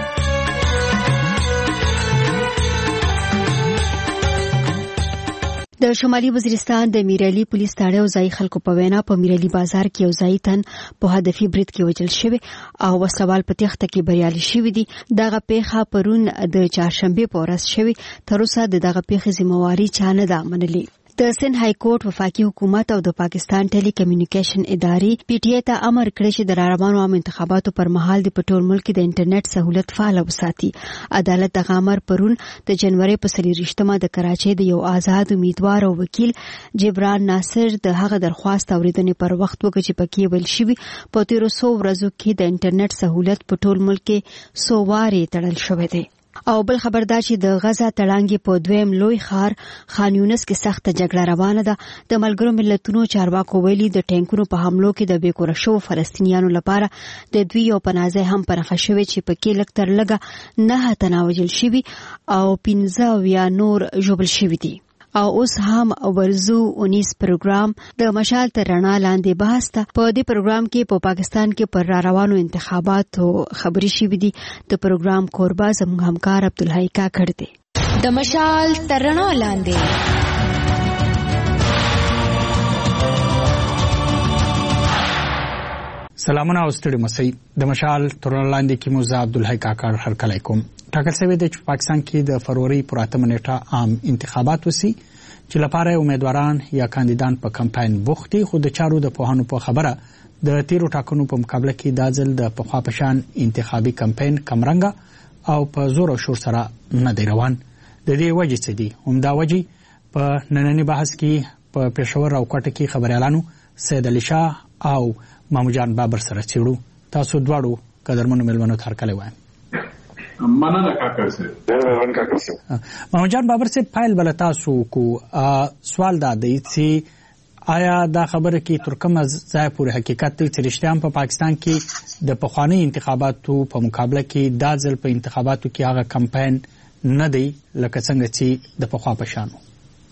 د شمالي وزیرستان د میرعلي پولیس تاړه او ځای خلکو په وینا په میرعلي بازار کې یو ځای تن په هدفي برید کې وژل شوی او وسلوال په تخته کې بریالي شوی دي. دغه پیښه پرون د چهارشنبه په ورځ شوی. تر اوسه د دغه پیښې ذمہواری چا نه ده منلې. د سند های کورټ وفاقي حکومت او د پاکستان ټيلي کمیونیکیشن ادارې پی ټی آی ته امر کړی چې د راروانو عام انتخاباتو پر مهال د پټول ملک د انټرنیټ سہولت فعال وساتي. عدالت د امر پرون د جنوري په څلوېښتمه د کراچۍ د یو آزاد امیدوار او وکیل جبران ناصر د هغه درخواست اوریدنې پر وخت وکړ چې پکې ویل شوی په تیرو څو ورځو کې د انټرنیټ سہولت په ټول ملک کې څو وارې تړل شوی دی. او بل خبر دا چې د غزا تړانګې په دویم لوی ښار خان یونس کې سخته جګړه روانه ده. د ملګرو ملتونو چارواکو ویلي د ټینکونو په حملو کې د بېکوره شوو فلسطینیانو لپاره د دوی یو پناه ځای هم پرخه شوی چې پکې لږ تر لږه نهه تنه وژل شوي او پنځه اویا نور ژوبل شوي دي. او اوس هم ورزو اونیس پروګرام د مشال تر رڼا لاندې بحث ته. په دې پروګرام کې په پاکستان کې پر را روانو انتخاباتو خبري شوې دي. د پروګرام کوربه زموږ همکار عبدالحی کاکړ دی. د مشال تر رڼا لاندې سلامونه او ستړي مسئ. د مشال تر رڼا لاندې کې موزه عبدالحی کاکړ هرکلی کوم. ټاکل شوی دی چې پاکستان کې د فروری پر اتمه نیټه عام انتخابات وسی چې لپاره امیدواران یا کاندیدان په کمپاین بوخت دي. خو د چارو د پوهانو په خبره د تیرو ټاکنو په مقابله کې دا ځل د پخوا په شان انتخابي کمپاین کمرنګه او په زور او شور سره نه دی روان. د دې وجې څه دي؟ همدا وجې په نننی بحث کې په پېښور او کوټه کې خبريالانو سید علي شاه او مامو جان بابر سره چېړو. تاسو دواړو قدرمنو مېلمنو ته هرکلی وایم. مننه کاکر سره ډېر مهرباني کاکر سره. مامو جان بابر سے فایل بل تاسو کو سوال دا دی چې آیا دا خبره کې تر کومه ځای پورې حقیقت دی چې رښتیا په پاکستان کې د پخوانی انتخاباتو په مقابله کې دا ځل په انتخاباتو کې هغه کمپاین نه دی لکه څنګه چې د پخوا په شانو؟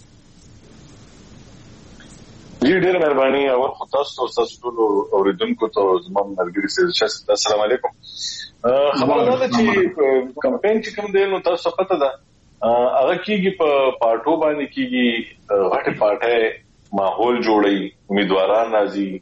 جی ډېر مهرباني. اول خو تاسو تاسو ټول اوریدونکو ته زموږ ملګري سره السلام علیکم. خبره دا ده چې کمپاین چې کوم دی نو تاسو پته ده هغه کېږي په پارټو باندې کېږي. غټې پارټۍ ماحول جوړوي، امیدواران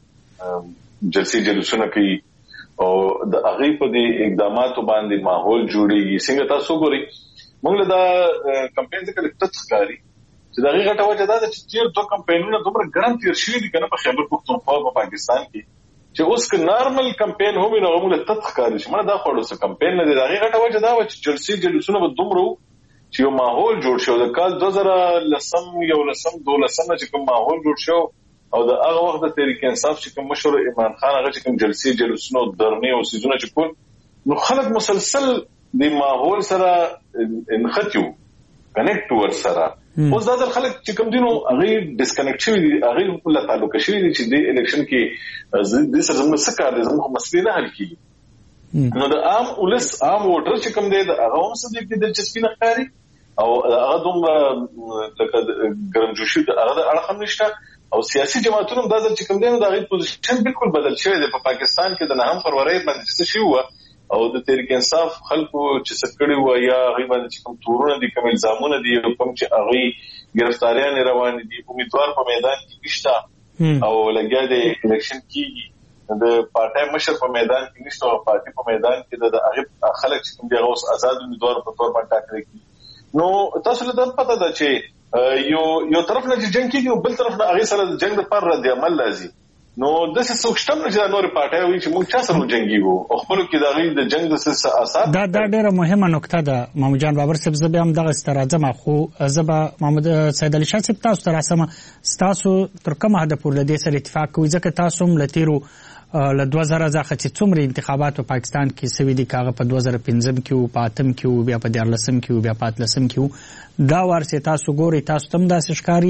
راځي، جلسې جلوسونه کوي او د هغې په دې اقداماتو باندې ماحول جوړېږي. څنګه تاسو ګورئ موږ له دا کمپاین څخه لږ تت ښکاري چې د هغې غټه وجه دا ده چې تېر دوه کمپاینونه دومره ګرم تېر شوي دي که نه په خیبر پښتونخوا په پاکستان کې چې اوس که نارمل کمپاین هم وي نو هغه موږ له تت ښکاري چې مړه دا خو څه کمپاین نه دی. د هغې غټه وجه دا وه چې جلسې جلوسونه به دومره وو چې یو ماحول جوړ شو. د کال دوه زره لسم یولسم دولسم نه چې کوم ماحول جوړ شو او د هغه وخت د تحریک انصاف چې کوم مشر عمران خان هغه چې کوم جلسې جلوسونه او درنې او څیزونه چې کول نو خلک مسلسل د ماحول سره نښتي وو، کنیکټ ورسره. اوس دا ځل خلک چې کوم دي نو هغې ډسکنیکټ شوي دي، هغې له تعلقه شوي دي چې دې الکشن کې دې سره زموږ څه کار دی، زموږ خو مسلې نه حل کېږي. نو د عام ولس عام ووټر چې کوم دی د هغه هم څه دې کې دلچسپي نه ښکاري او هغه دومره لکه ګرمجوشي د هغه د اړخ هم نشته او سیاسي جماعتونه هم دا ځل چې کوم دی نو د هغې پوزیشن بالکل بدل شوی دی. په پاکستان کې د نهم فروری باندې څه شوي وه او د تحریک انصاف خلکو چې څه کړي وو یا هغې باندې چې کوم تورونه دي، کوم الزامونه دي او کوم چې هغې ګرفتاریانې روانې دي، امیدوار په میدان کې نشته او لګیا د الیکشن کېږي، د پارټۍ مشر په میدان کې نشته او پارټي په میدان کې د هغې خلک چې کوم دي هغه اوس آزاد امیدوار په تور باندې ټاکلی کېږي. نو تاسو له دا پته ده چې یو یو طرف نه چې جنګ کېږي او بل طرف نه هغې سره د جنګ دپاره رد عمل راځي. نو داسې څوک شته نه چې دا نورې پارټۍ وایي چې موږ چا سره وجنګېږو او خپلو کې د هغې د جنګ د څه اثار دا دا ډېره مهمه نقطه ده مامو جان بابر صاحب. زه بیا هم دغسې ته راځم خو زه به محمد سید علي شاه صاحب تاسو ته راسم. ستاسو تر کومه حده پورې له دې سره اتفاق کوئ ځکه تاسو هم له تېرو له دوه زره څخه چې څومره انتخابات په پاکستان کې سوي دي که هغه په دوه زره پنځم کې وو، په اتم کې وو، بیا په دیارلسم کې وو، بیا په اتلسم کې وو، دا وار چې تاسو ګورئ تاسو ته هم داسې ښکاري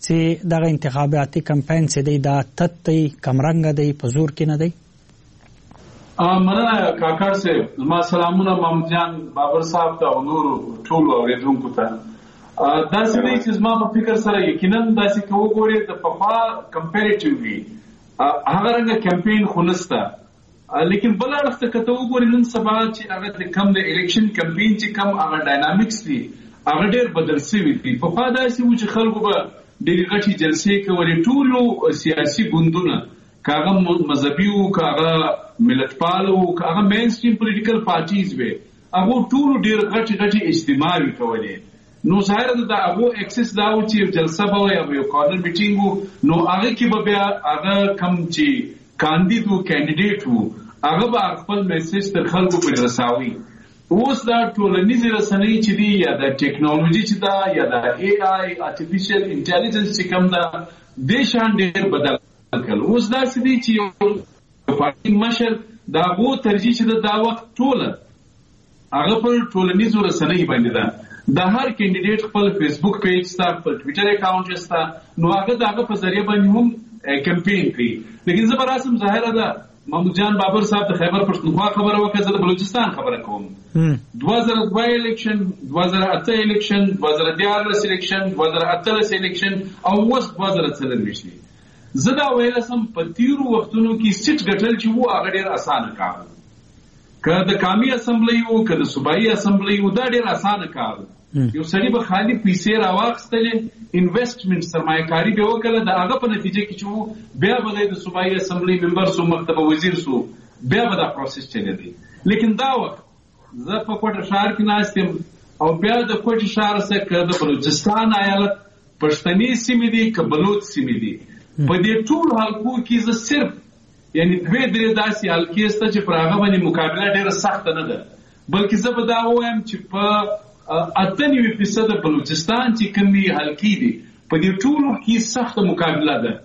چې دغه انتخاباتي کمپاین چې دی دا تت دی کمرنګ دی په زور کې نه دی؟ مننه کاکړ صاحب، زما سلامونه محمد جان بابر صاحب ته او نورو ټولو اورېدونکو ته. داسې دی چې زما په فکر سره یقینا داسې که وګورې د پخوا کمپیریټیولی هغه رنګه کمپین خو نسته، لیکن بل اړخ ته که ته وګورې نن سبا چې هغه د کم د الیکشن کمپین چې کم هغه ډاینامیکس دي هغه ډېر بدل شوي دي. پخوا داسې و چې خلکو به ډېرې غټې جلسې کولې، ټولو سیاسي ګوندونه که هغه مذهبي وو که هغه ملتپال وو که هغه مین سټریم پولیټیکل پارټیز وې، هغو ټولو ډېر غټې غټې اجتماعوي کولې. نو ظاهره ده د هغو اکسس دا و چې یو جلسه به وي او یو کارنر میټینګ و، نو هغه کې به بیا هغه کم چې کاندید و کینډیډیټ و هغه به خپل میسج تر خلکو پورې رساوي. اوس دا ټولنیزې رسنۍ چې دي یا د ټیکنالوژي چې ده یا د اے آی آرټیفیشل انټیلیجنس چې کوم ده دې شان ډېر بدل کړل. اوس داسې دي چې یو پارټي مشر د هغو ترجیح چې ده دا وخت ټوله هغه پر ټولنیزو رسنۍ باندې ده، د هر کینډیډیټ خپل فیسبوک پیج شته، خپل ټویټر اکاونټ شته، نو هغه د هغه په ذریعه باندې هم کمپین کوي. لیکن زه به راسم ظاهره ده محمود جان بابر صاحب د خیبر پښتونخوا خبره وکړه، زه د بلوچستان خبره کوم. دوه زره دوه الیکشن، دوه زره اته الیکشن، دوه زره دیارلس الیکشن، دوه زره اتلس الیکشن او اوس دوه زره څلرویشت دی. زه دا ویلی سم په تیرو وختونو کې سیټ ګټل چې وو هغه ډېر اسانه کار و، که د قامي اسمبلی وو که د صوبایي اسمبلی وو دا ډېر اسانه کار و. یو سړي به خالي پیسې راواخیستلې، انویسټمنټ سرمایه‌کاري به وکړه، د هغه په نتیجه کې چې وو بیا به د صوبایي اسمبلی ممبر سو، مکتبه وزیر سو، بیا به دا پروسس چلېدی. لیکن دا وخت زه په کوټه ښار کې ناست یم او بیا د کوټې ښار څخه که د بلوچستان ایالت پښتني سیمې دي که بلوچ سیمې دي، په دې ټول حلقو کې زه صرف یعنی دوې درې داسې حلقې شته چې پر هغه باندې مقابله ډېره سخته نه ده، بلکې زه به دا ووایم چې په اته نوي فیصده بلوچستان چې کومې حلقې دي په دې ټولو کې سخته مقابله ده.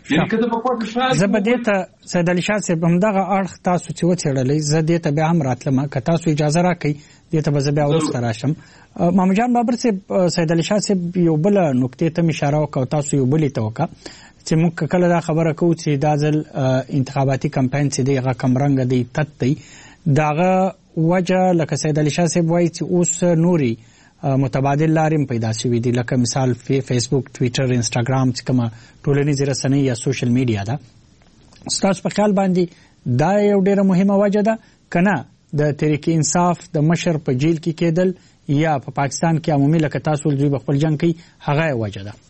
زه به دې ته سید علي شاه صاحب همدغه اړخ تاسو چې وڅېړلی زه دې ته بیا هم راتلم، که تاسو اجازه راکړئ دې ته به زه بیا وروسته راشم. محمود جان بابر صاحب، سید علي شاه صاحب یو بله نکتې ته مې اشاره وکړه او تاسو یو بلې ته وکړه چې موږ کله دا خبره کوو چې دا ځل انتخاباتي کمپاین چې دی هغه کمرنګه دی، تت دی. د هغه وجه لکه سید علي شاه صاحب وایي چې اوس نوري متبادل لارې هم پیدا شوي دي، لکه مثال فیسبوک، ټویټر، انسټاګرام چې کومه ټولنیزې رسنۍ یا سوشل میډیا ده. ستاسو په خیال باندې دا یو ډېره مهمه وجه ده که نه د تحریک انصاف د مشر په جیل کې کېدل یا په پاکستان کې عمومي لکه تاسو دوی به خپل جنګ کوي هغه یې وجه ده؟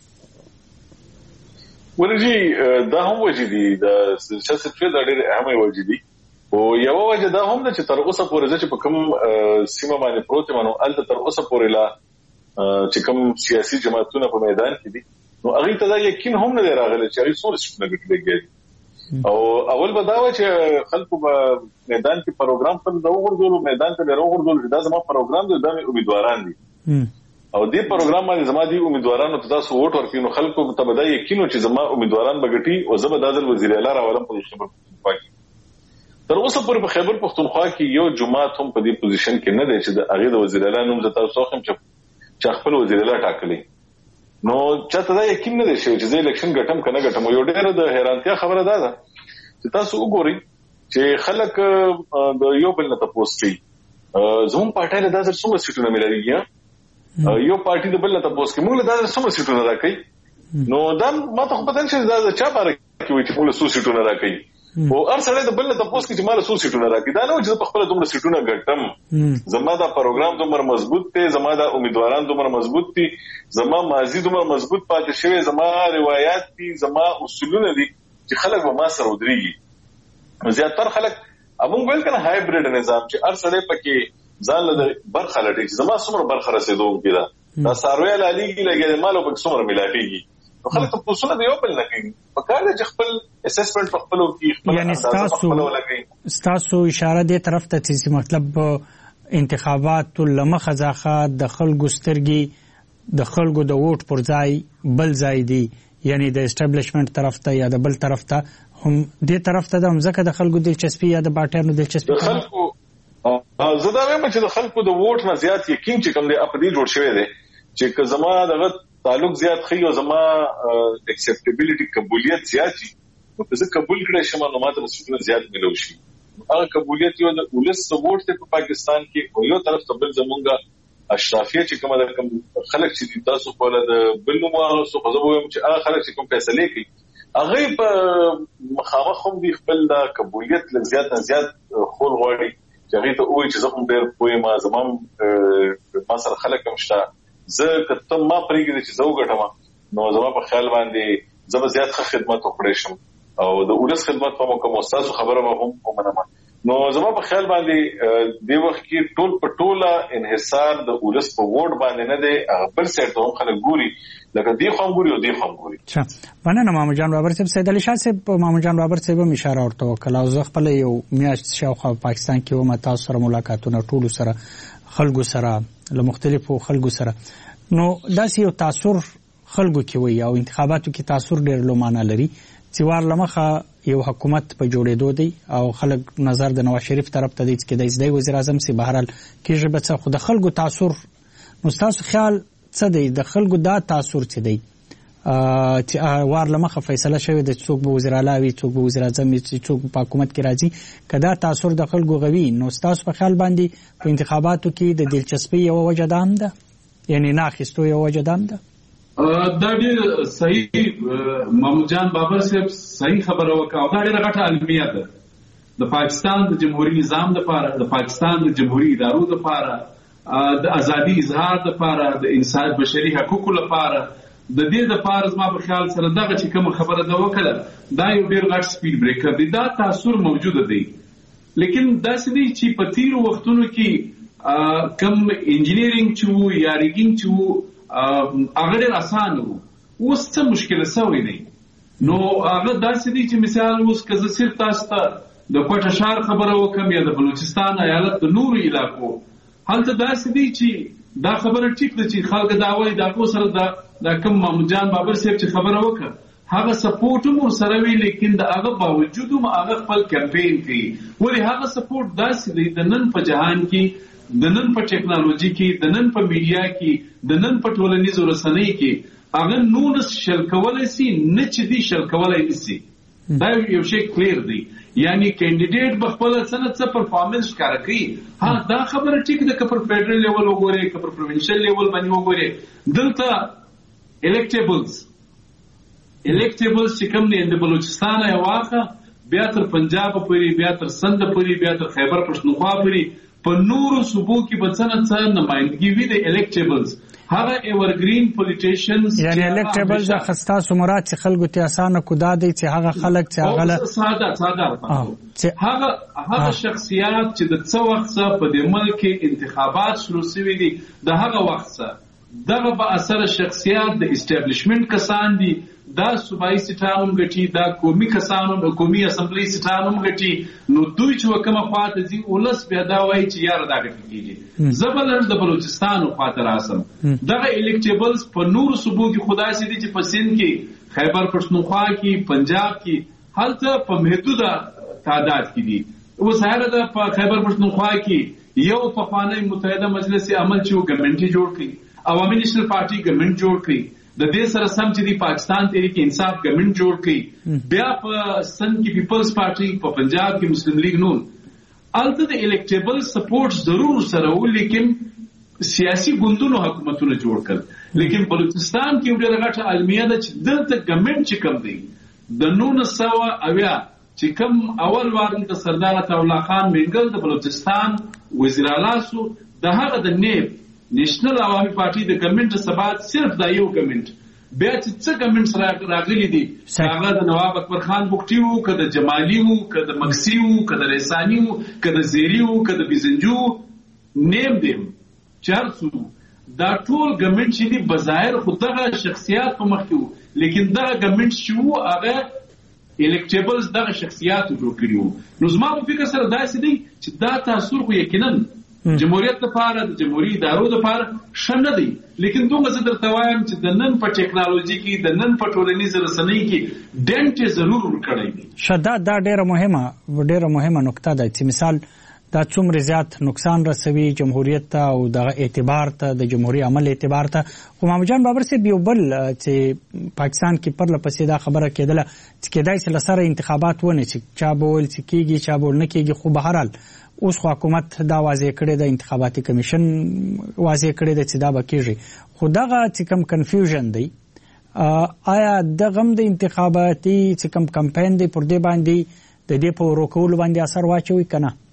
ولې دا هم وجه دي، د سیاست کې دا ډېرې اهمې وجې دي. او یوه وجه دا هم ده چې تر اوسه پورې زه چې په کوم سیمه باندې پروت یم نو هلته تر اوسه پورې لا چې کوم سیاسي جماعتونه په میدان کې دي نو هغوی ته دا یقین هم نه دی راغلی چې هغوی څومره سیټونه ګټلي دي. او اول به دا وه چې خلکو به میدان کې پروګرام خپل د وغورځولو، میدان ته به یې راوغورځولو چې دا زما پروګرام دی، دا مې امیدواران دي او دې پروګرام باندې زما دي امیدوارانو ته تاسو ووټ ورکړئ، نو خلکو ته به دا یقین و چې زما امیدواران به ګټي او زه به دا ځل وزیر اعلی راولم په خیبر پښتونخوا کې. تر اوسه پورې په خیبر پښتونخوا کې یو جماعت هم په دې پوزیشن کې نه دی چې د هغې د وزیر اعلی نوم زه تاسو واخلم چې خپل وزیر اعلی ټاکلی. نو چاته دا یقین نه دی شوی چې زه الیکشن ګټم که نه ګټم. یو ډېره د حیرانتیا خبره دا ده چې تاسو وګورئ چې خلک د یو بل نه تپوس کوي زموږ پارټۍ له دا ځل څومره سیټونه میلاویږي، یو پارټي د بل نه تپوس کوي موږ له دا ځل څومره سیټونه راکوي. نو دا ما ته خو پته نشي دا د چا باره کې وایي چې موږ له څو سیټونه راکوي، او هر سړی د بل نه تپوس کوي چې ما له څو سیټونه راکوي. دا نه وایي چې زه په خپله دومره سیټونه ګټم، زما دا پروګرام دومره مضبوط دی، زما دا امیدواران دومره مضبوط دي، زما ماضي دومره مضبوط پاتې شوی، زما روایات دي، زما اصولونه دي چې خلک به ما سره ودرېږي. زیاتره خلک موږ ویل که نه هایبریډ نظام چې هر سړی پکې ځان له برخه لټوي چې زما څومره برخه رسېدونکې ده، دا څاروی لالېږي لګېدې مال او پکې څومره میلاپېږي. نو خلک تپوسونه د یو بل نه کوي، پکار دی چې خپل اسسمنټ په خپلو کې خپل اندازه په خپلو ولګوي. ستاسو اشاره دې طرف ته چې مطلب انتخاباتو له مخه ځاخه د خلکو سترګې د خلکو د ووټ پر ځای بل ځای دي، یعنی د اسټابلیشمنټ طرف ته یا د بل طرف ته هم دې طرف ته د مځکه د خلکو دلچسپي یا د پارټیانو دلچسپي د خلکو زه دا وایم چې د خلکو د ووټ نه زیات یقین چې کوم دی په دې جوړ شوی دی چې که زما دغه تعلق زیات خي او زما اکسپټیبিলিټي قبولیت زیات شي نو که زه قبول کړی شم نو ماته مسؤلیت زیات ملو شي. هغه قبولیت یو د ولس سپورټ ته په پاکستان کې او یو طرف ته بل زمونږه اشرافیه چې کومه د کوم خلک چې تاسو په لاره د بل نو ماغه سو په زبوم چې هغه خلک چې کوم فیصله کوي هغه په مخامخ هم دی خپل د قبولیت ل زیات نه زیات خور غواړي چې هغه ته وایي چې زه هم ډېر پوهه ما زمام ما سره خلک هم شته زه کته ما پرېږدي چې زه وګټم نو زما په خیال باندې زما زیات خدمت وکړم شم او د ولس خدمت په موقع مستاسو خبره به هم ومنم. نو زما په خیال باندې د وخت کې ټول په ټوله انحصار د ولس په ووټ باندې نه دی بل سر ته هم خلک ګوري لکه دی خو ګوري او دی خو ګوري. اچھا مننه مامو جان بابر صاحب. سید علي شاه صاحب مامو جان بابر صاحب هم اشاره ورته وکړه او زه خپل یو میاشت شاوخوا پاکستان کې وم تاسو سره ملاقاتونه ټول سره خلکو سره له مختلفو خلکو سره نو داسې یو تاثر خلکو کې وي او انتخاباتو کې تاثر ډېر لوی معنی لري چې وار لمخه یو حکومت په جوړېدو دی او خلک نظر د نواز شریف طرف ته دی چې د ځای وزیر اعظم سي بهرال کېږي به څه خو د خلکو تاثر نو تاسو خیال څه دی د خلکو دا تاثر څه دی چې وار لمخه فیصله شوی د څوک به وزیر اعلی وي څوک به وزیر اعظم وي څوک په حکومت کې راځي کدا تاثر د خلکو غوي نو تاسو په خیال باندې په انتخاباتو کې د دلچسپي یو وجه دام ده یعنی نه اخیستو یو وجه دام ده. دا ډېر صحیح محمود جان بابر صاحب صحیح خبره وکړه دا ډېره غټه المیه ده د پاکستان د جمهوریت نظام لپاره د پاکستان د جمهوریت ادارو لپاره د ازادي اظهار لپاره د انسان بشري حقوقو لپاره د دې لپاره زما په خیال سره دغه چې کوم خبره ده وکړه دا یو ډېر غټ سپیډ بریکر دی. دا تاثر موجود دی لیکن دا سړي چې په تیرو وختونو کې کم انجینیرینګ چې وو یا ریګینګ چې وو هغه ډېر اسان وو اوس څه مشکل سوی دی نو هغه داسې دی چې مثال اوس که زه صرف تاسو ته د کوټه ښار خبره وکړم یا د بلوچستان ایالت د نورو علاقو هلته داسې دی چې دا خبره ټیک ده چې خلک دا وایي د هغو سره دا کوم محمود جان بابر صاحب چې خبره وکړه هغه سپورټ هم ورسره وي لیکن د هغه باوجود هم هغه خپل کمپین کوي ولې هغه سپورټ داسې دی د نن په جهان کې د نن په ټیکنالوژي کې د نن په میډیا کې د نن په ټولنیزو رسنۍ کې هغه نونس شل کولای شي نه چې دی شل کولای نشي دا یو شی کلیر دی یعنی کینډیډیټ په خپل سند څه پرفارمنس ښکاره کوي ها دا خبره ټیک ده که پر فیډرل لیول وګورئ که پر پروینشل لیول باندې وګورئ دلته الیکټیبلز الیکټیبلز چې کوم نه د بلوچستان یې واخه بیا تر پنجاب پورې بیا تر سند پورې بیا تر خیبر پښتونخوا پورې په نورو صوبو کې به څه نه څه نمایندګي وي د الیکټیبلز هغه ایورګرین پولیټیشنز یعنی الیکټیبلز اخستا سمرات چې خلکو ته اسانه کودا دي چې هغه خلک چې هغه ساده ساده هغه هغه شخصیات چې د څو وخت څخه په دې ملک انتخابات شروع شوي دي د هغه وخت څخه دغه په اثر شخصیات د اسټابلیشمنت کسان دي دا صوبایي سټانوم غټي دا قومي کسانو د قومي اسمبلی سټانوم غټي نو دوی چې کومه خواته دي ولس بیا دا وایي چې یار دا کیږي زبلر د بلوچستان خواته راسم دغه الیکټیبلز په نور صوبو کې خدای سي دي چې په سند کې خیبر پښتونخوا کې پنجاب کې هلته په محدوده تعداد کې دي اوس هغه د خیبر پښتونخوا کې یو په خوانی متحده مجلس عمل چې ګورنمنت جوړ کړي عوامي نېشنل پارټي ګورنمنت جوړ کړي د دې سره سم چې دی پاکستان تحریک انصاف ګورنمنت جوړ کړي بیا په سند کې پیپلز پارټي په پنجاب کې مسلم لیگ نون الته د الیکټیبل سپورټ ضرور سره و لیکن سیاسي ګوندونو حکومتونه جوړ کړل لیکن بلوچستان کې ډېر غټه المیه ده چې دلته ګورنمنت چې کوم دی د نولس سوه اویا چې کوم اول وار د سردار عطاالله خان منګل د بلوچستان وزیر اعلی سو د هغه د نیب نیشنل عوامي پارټي د ګورنمنت ثبات صرف دا یو ګورنمنت بیا چې څه ګورنمنت راغلي دي هغه د نواب اکبر خان بوختي وو که د جمالي وو که د مکسي وو که د رساني وو که د زیري وو که د بیزنجو نیم دیم چارڅو دا ټول ګورنمنت چې دي بظاهر خو دغه شخصیات په مخ کې وو لیکن دغه ګورنمنت چې وو هغه الیکټیبلز دغه شخصیات جوړ کړي وو نو زما په فکر سره داسې دی چې دا تاثر خو یقینا جمهوریت لپاره د جمهوریت ادارو لپاره ښه نه دی لیکن دومره زه درته وایم چې د نن په ټیکنالوژي کې د نن په ټولنیزو رسنۍ کې ډنټ ضرور ورکړی دی. ښه دا دا ډېره مهمه ډېره مهمه نکته ده چې مثال دا څومره زیات نقصان رسوي جمهوریت ته او د اعتبار ته د جمهوریت عمل اعتبار ته. خو محمد جان بابر صاحب یو بل چې پاکستان کې پرله پسې دا خبره کېدله چې کېدای شي له سره انتخابات ونه شي، چا به ویل چې کېږي چا به ونه کېږي، خو بهرحال اوس خو حکومت دا واضح کړی ده، انتخاباتي کمیشن واضح کړی ده چې دا به کېږي. خو دغه چې کوم کنفیوژن دی آیا دغه هم د انتخاباتي چې کوم کمپاین دی پر دې باندې د دې په ورو کولو باندې اثر واچوي که نه؟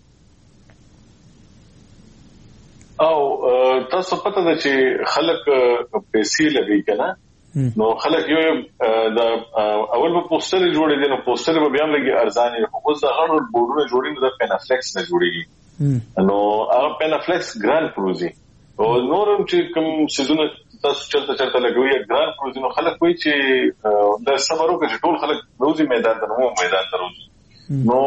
او تاسو پته ده چې خلک پیسې لګي که نه، نو خلک یو د اول به پوسټر جوړې دي، نو پوسټر به بیا هم لګي ارزانه، خو اوس د هغه بورډونه جوړي نو د پینافلیکس نه جوړېږي، نو هغه پینافلیکس ګران پروزي او نورم چې کوم سيزونه تاسو چلته چلته لګوي ګران پروزي، نو خلک وایي چې د صبر وکړي چې ټول خلک روزي میدان ته نو میدان ته روزي، نو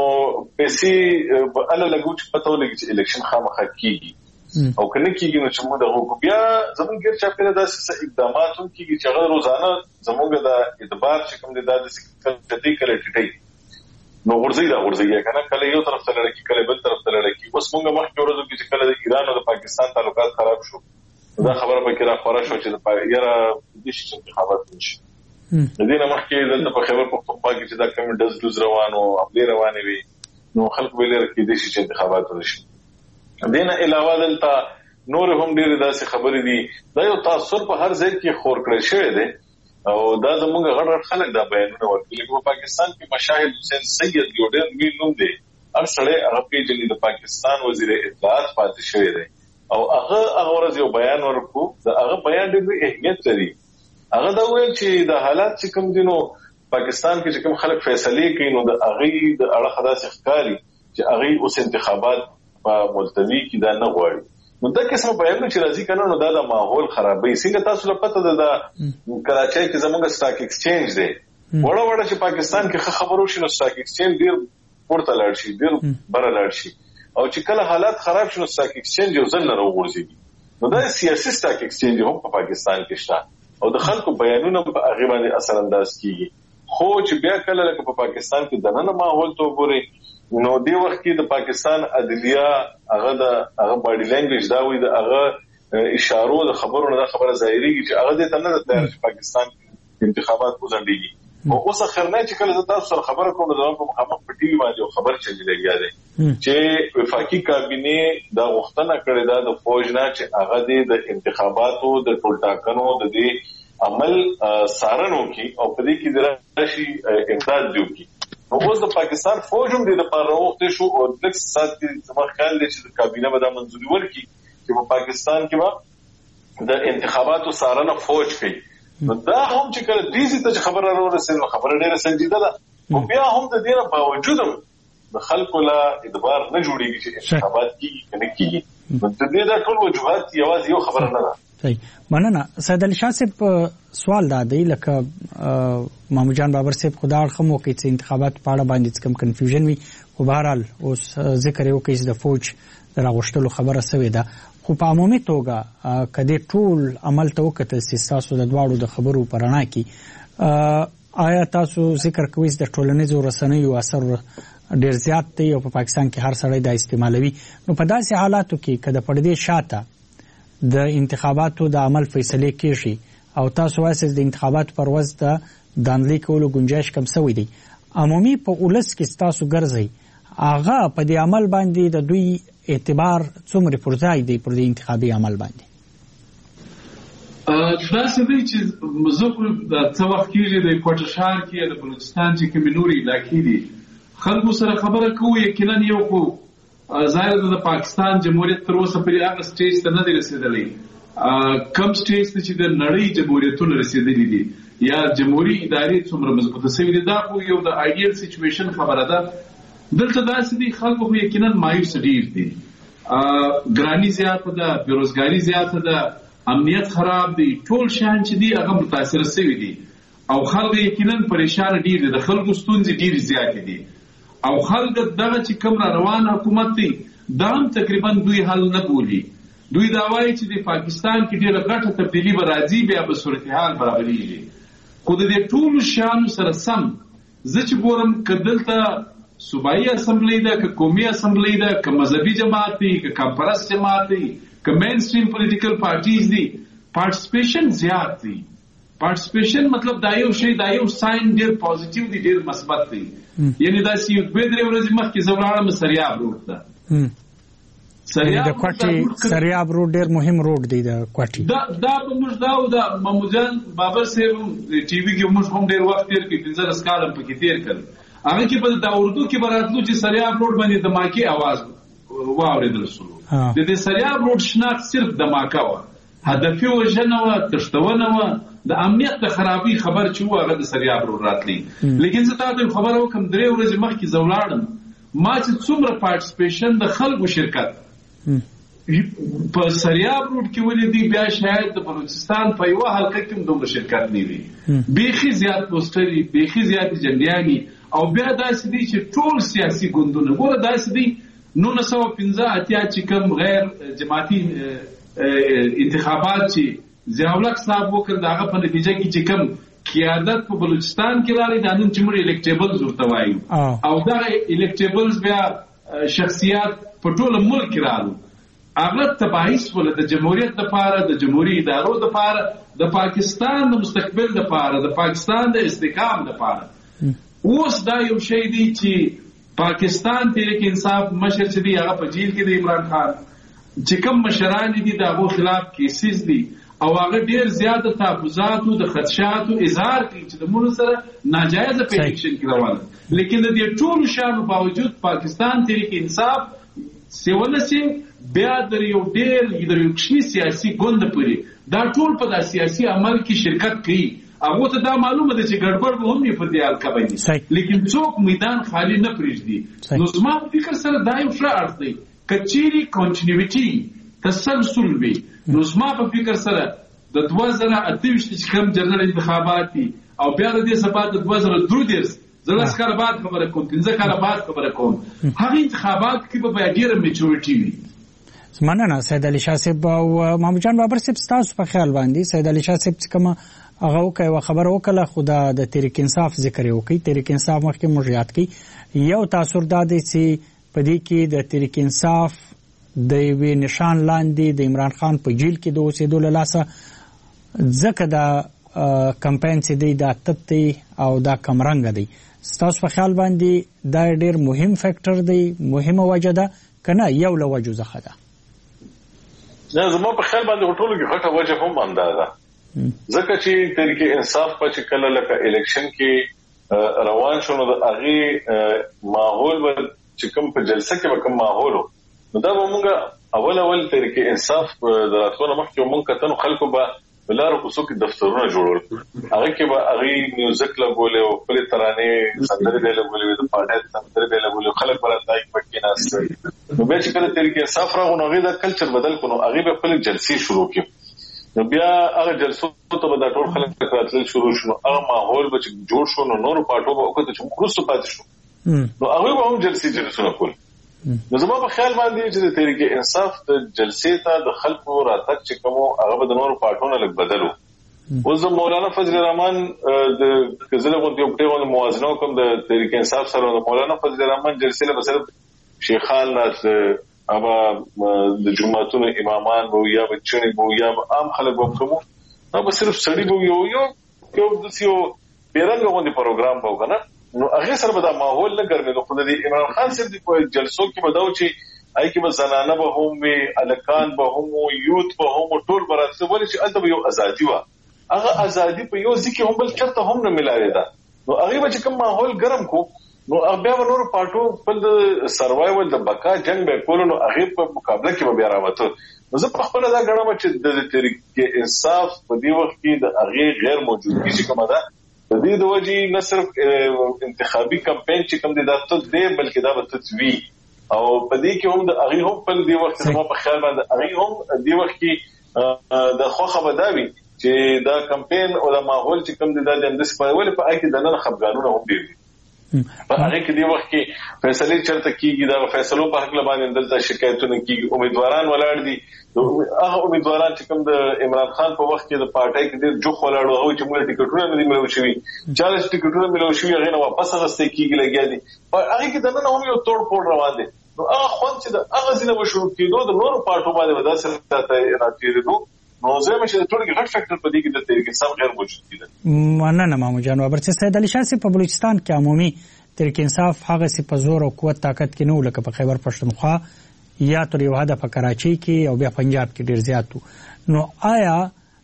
پیسې په اله لګو چې پته ولګي چې الیکشن خامخا کیږي او کنه کیږي، نو چې موږ دغه بیا زمونږ ګر چا پیدا داسې اقدامات هم کیږي چې هغه روزانه زمونږ د اعتبار چې کوم دي د سکتي کله ټټي نو ورځي دا ورځي کنه کله یو طرف ته لړکی کله بل طرف ته لړکی. اوس موږ مخکې ورځو کې چې کله د ایران او د پاکستان تعلقات خراب شو، دا خبره به کې را خورا شو چې د یاره د شي انتخابات نشي. د دې نه مخکې دلته په خبر پختونخوا کې چې دا کوم ډز ډز روانو خپل روانې وي، نو خلک به لري کې د شي انتخابات نشي. دینه علاوه دلته نور هم ډېر داسې خبرې دي، دا یو تاثر په هر ځای کې خور کړی شوی دی او دا زموږ غړ غړ خلک دا بیانونه ورکوي. په پاکستان کې مشاهد حسین سید یو ډېر لوی نوم دی، هر سړی هغه پیژني، د پاکستان وزیر اطلاعات پاتې شوی دی او هغه هغه ورځ یو بیان ورکو، دا هغه بیان ډېر اهمیت لري. هغه دا ویل چې د حالات چې کوم دي نو پاکستان کې چې کوم خلک فیصله کوي نو د هغې د اړخه داسې ښکاري چې هغې اوس انتخابات په ملتوي کې دا نه غواړي. نو دا قسم بیانونه چې راځي کنه نو دا د ماحول خرابوي. څنګه تاسو له پته ده د کراچۍ کې زموږ سټاک ایکسچینج دی، وړه وړه چې پاکستان کې خبرو شي نو سټاک ایکسچینج ډیر پورته لاړ شي، ډیر بره لاړ شي، او چې کله حالات خراب شي نو سټاک ایکسچینج یو ځل نه راوغورځي. نو دا سیاسي سټاک ایکسچینج هم په پاکستان کې شته او د خلکو بیانونه په هغه باندې اثر انداز کیږي. خو چې بیا کله لکه په پاکستان کې د نن ماحول ته وګورئ نو دی وخت کې د پاکستان عدلیه هغه د هغه باډي لینګویج دا وي، د هغه اشارو د خبرونو د خبره ظاهريږي چې هغه د تنه د تیار پاکستان انتخابات وزندګي. او اوس اخرنه چې کله تاسو سره خبره کوم د په مخامخ په ټي وي باندې خبر چلی لګیا دی چې وفاقي کابینه دا غوښتنه کړې ده د فوج نه چې هغه د انتخاباتو د ټولټاکنو د دې عمل سارنو کې او په دې کې درشي امداد دیو کې. نو اوس د پاکستان فوج هم د لپاره وخت شو او د سات کې زموږ خیال دی چې د کابینه به د منځوري ورکړي چې په پاکستان کې به د انتخاباتو سارنه فوج کوي. نو دا هم چې کله دې ته خبره راورسېده خبره ډېره سنجیده ده، خو بیا هم د دې نه باوجود د خلکو له اعتبار نه جوړېږي چې انتخابات کېږي که نه کېږي. نو د دې دا ټول وجوهات یوازې یو خبره نه ده. صحیح، مننه. سید علي شاه صاحب سوال دا دی لکه محمد جان بابر صاحب خو دا اړخ هم وکړي چې انتخابات په اړه باندې کوم کنفیوژن وي، خو بهرحال اوس ذکر یې وکړي چې د فوج د راغوښتلو خبره سوې ده. خو په عمومي توګه که دې ټول عمل ته وکتل سي ستاسو د دواړو د خبرو په رڼا کې آیا تاسو ذکر کوئ چې د ټولنیزو رسنیو اثر ډېر زیات دی او په پاکستان کې هر سړی دا استعمالوي، نو په داسې حالاتو کې که د پردې شاته د انتخاباتو د عمل فیصله کېږي او تاسو وایئ د انتخاباتو پر ورځ د دانلې کولو گنجایش کم سوی دی، عمومي په ولس کې ستاسو ګرځئ هغه په دې عمل باندې د دوی اعتبار څومره پر ځای دی پر دې انتخابي عمل باندې؟ داسې دی چې زه خو د څه وخت کېږي د کوټه ښار کې د بلوچستان چې کومې نورې علاقې دي خلکو سره خبره کوو، یقینا یو خو ظاهر د پاکستان جمهوریت تر اوسه پورې هغه سټیج ته نه دی رسېدلی کم سټیج ته چې د نړۍ جمهوریتونه رسېدلي دي یا جمهوري ادارې څومره مضبوطه سوي دي. دا خو یو د آیډیل سچویشن خبره ده. دلته داسې دي خلکو خو یقینا مایوس ډېر دي، ګراني زیاته ده، بېروزګاري زیاته ده، امنیت خراب دی، ټول شیان چې دي هغه متاثره سوي دي او خلک یقینا پریشانه ډېر دي، د خلکو ستونزې ډېرې زیاتې دي او خلک دغه چې کوم را روان حکومت دی دا هم تقریبا دوی حل نه بولي. دوی دا وایي چې د پاکستان کې ډېره غټه تبدیلي به راځي، بیا به صورتحال برابرېږي. خو د دې ټولو شیانو سره سم زه چې ګورم که دلته صوبایي اسمبلی ده که قومي اسمبلی ده که مذهبي جماعت دي که کمپرست جماعت دي که مین سټریم پولیټیکل پارټیز دي پارټیسپیشن زیات دي. پارټیسپیشن مطلب دا یو شی دا یو ساين ډیر پوزټیو دي ډیر مثبت دي. یعنی دا سی یو دوه درې ورځې مخکې زوړاړم سریاب روډ ده. سریاب د کوټي سریاب روډ ډیر مهم روډ دی د کوټي. دا دا په موږ دا او دا محمودجان بابر صاحب ټي وي کې موږ هم ډیر وخت تیر کې پنځه سکالم پکې تیر کړ. هغه کې په دا اردو کې براتلو چې سریاب روډ باندې دماکي आवाज واورېدل شو. د دې سریاب روډ شناخت صرف دماکا و. هدفي وجنه و تشتونه و د امنیت د خرابي خبر چې و هغه د سریاب روډ راتلی. لیکن زه تاسو خبر وکم درې ورځې مخکې زولاړم ما چې څومره پارټیسپیشن د خلکو شرکت په سریاب روډ کې ولیدي بیا شاید د بلوچستان په یو حلقه کې دومره شرکت نه وي. بیخي زیات پوسټري بیخي زیات جنډیاني او بیا داسې دي چې ټول سیاسي ګوندونه ګوره داسې دي نولس سوه پنځه اتیا چې کوم غیر جماعتي انتخابات چې ضیاءالحق صاحب وکړ د هغه په نتیجه کې چې کوم قیادت په بلوچستان کې راغلی دا نن چې موږ الکټیبلز ورته وایو او دغه الکټیبلز بیا شخصیات په ټول ملک کې راغلو هغه تباهي شول د جمهوریت لپاره د جمهوریت ادارو لپاره د پاکستان د مستقبل لپاره د پاکستان د استحکام لپاره. اوس دا یو شی دی چې پاکستان تحریک انصاف مشر چې دی هغه په جیل کې د عمران خان چې کوم مشران دي دغه خلاف کیسز دي او هغه ډیر زیاته تحفظات او د خدشاتو اظهار کوي چې د مونږ سره ناجایز پېکشن کې روانه. لیکن د دې ټول شانو باوجود پاکستان تحریک انصاف سیولسي بیا د یو ډیر د یو کشي سیاسي ګوند پوري دا ټول په د سیاسي عمل کې شرکت کوي. هغه ته دا معلومه ده چې ګډوډ به هم نه پر دې حلقه باندې لیکن څوک میدان خالی نه پرېږدي. نو زما په فکر سره دا یو ښه اړخ دی که چیرې کنټینیوټي تسلسل وي نو زما په فکر سره د دوه زره اته ویشت چې کوم جنرال انتخابات دي او بیا د دې څخه د دوه زره درې دېرش زه لس کاله بعد خبره کوم پنځه کاله بعد خبره کوم هغه انتخابات کې به بیا ډېره میچورټي وي. مننه سید علي شاه صاحب او محمودجان بابر صاحب ستاسو په خیال باندې سید علي شاه صاحب چې کومه هغه وکړه او خبره وکړه خدا د تحریک انصاف ذکر وکړي تحریک انصاف مخکې موږ یاد کړي یو تاثر دا دی چې په دې کې د تحریک انصاف د وی نشان لاندې د عمران خان په جیل کې د اوسېدو له لاسه ځکه دا کمپاین چې دی دا تپتی او دا کمرنګ دی. ستاسو په خیال باندې دا ډېر مهم فیکټر دی مهمه وجه ده کنه یو له وجو څخه ده؟ نه زما په خیال باندې ټولو کې غټه وجه هم اندازه ځکه چې تحریک انصاف په چې کله لکه الیکشن کې روان شو نو د هغه ماحول چې کوم په جلسه کې کوم ماحول نو دا موږ اول اول تحریک انصاف دراتونه مخکې موږ کتنو خلکو به بلار کوڅو کې دفترونه جوړول هغه کې به هغه میوزیک لګول او خپل ترانه سندرې به لګولې د پاډه سندرې به لګول خلک براتای پکې ناست نو به چې کله تحریک انصاف راغونو هغه د کلچر بدل کړو هغه به خپل جلسې شروع کړي نو بیا هغه جلسو ته به د ټول خلک راتلل شروع شو هغه ماحول به جوړ شو نو نور پټو به وکړي چې خصوص پاتې شو نو هغه به هم جلسې جلسونه کول. نو زما په خیال باندې چې د تحریک انصاف د جلسې ته د خلکو راتګ چې کوم هغه به د نور پټونو لګ بدلو. اوس مولانا فضل الرحمن د کزله غونډې په ټول موازنه کوم د تحریک انصاف سره د مولانا فضل الرحمن جلسې له بسره شیخان ناس اما د جمعهتون امامان وو یا بچنی وو یا عام خلک وو کوم نو به صرف سړی وو یو یو یو د سیو بیرنګ غونډې پروګرام وو کنه نو هغه سره به دا ماحول نه ګرځي خو د عمران خان صاحب په جلسو کې بداو چې آی کې به زنانه به هم وي الکان به هم یوت به هم ټول برابر ولې چې البته یو ازادي و هغه ازادي په یو ځکه هم بل چرته هم نه ملایي ده نو هغه به چې کوم ماحول ګرم کو نو بیا نور پټو خپل د سروایول د بقا جنگ به کول نو هغه په مقابله کې به بیا راوته نو زه په خپل دا غواړم چې د تحریک انصاف په دې وخت کې د هغه غیر موجودګي چې کومه ده د دې د وجې نه صرف انتخابي کمپاین چې کوم دي دا ته دی بلکې دا به تدوی او په دې کې هم د هغه هم په دې وخت کې ما په خیال باندې هغه هم دې وخت کې د خوخه بداوي چې دا کمپاین او دا ماحول چې کوم دي دا د اندس په ولې په اکی د نن خبرګانونه هم دي په هغه کې دی وخت کې فیصله چرته کیږي دا فیصلو په حق باندې دلته شکایتونه کیږي امیدواران ولاړ دي هغه امیدواران چې کوم د عمران خان په وخت کې د پارټۍ کې ډېر جوخ ولاړ او چې موږ ټیکټونه نه دي ملو شوي چالیس ټیکټونه ملو شوي هغه نه واپس غسته کیږي لګیا دي هغه کې د نن هم یو توړ پوړ روان دي نو هغه خوند چې د هغه ځینې وشو کېدو د نورو پارټو باندې وداسې راته راټیریدو نو زه مې چې ټول کې غټ فیکټر په دې کې د تحریک انصاف غیر موجود دي. مننه مامو جان ورته سید علي شاه په بلوچستان کې عمومي تحریک انصاف هغه سي په زور او قوت طاقت کې نه لکه په خیبر پښتونخوا یا تر یو حد په کراچۍ کې او بیا پنجاب کې ډیر زیات نو آیا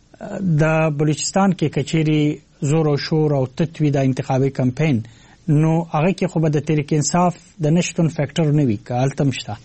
د بلوچستان کې کچېری زور او شور او تطوی د انتخابي کمپاین نو هغه کې خو به د تحریک انصاف د نشټون فیکټر نه وي کالتم شته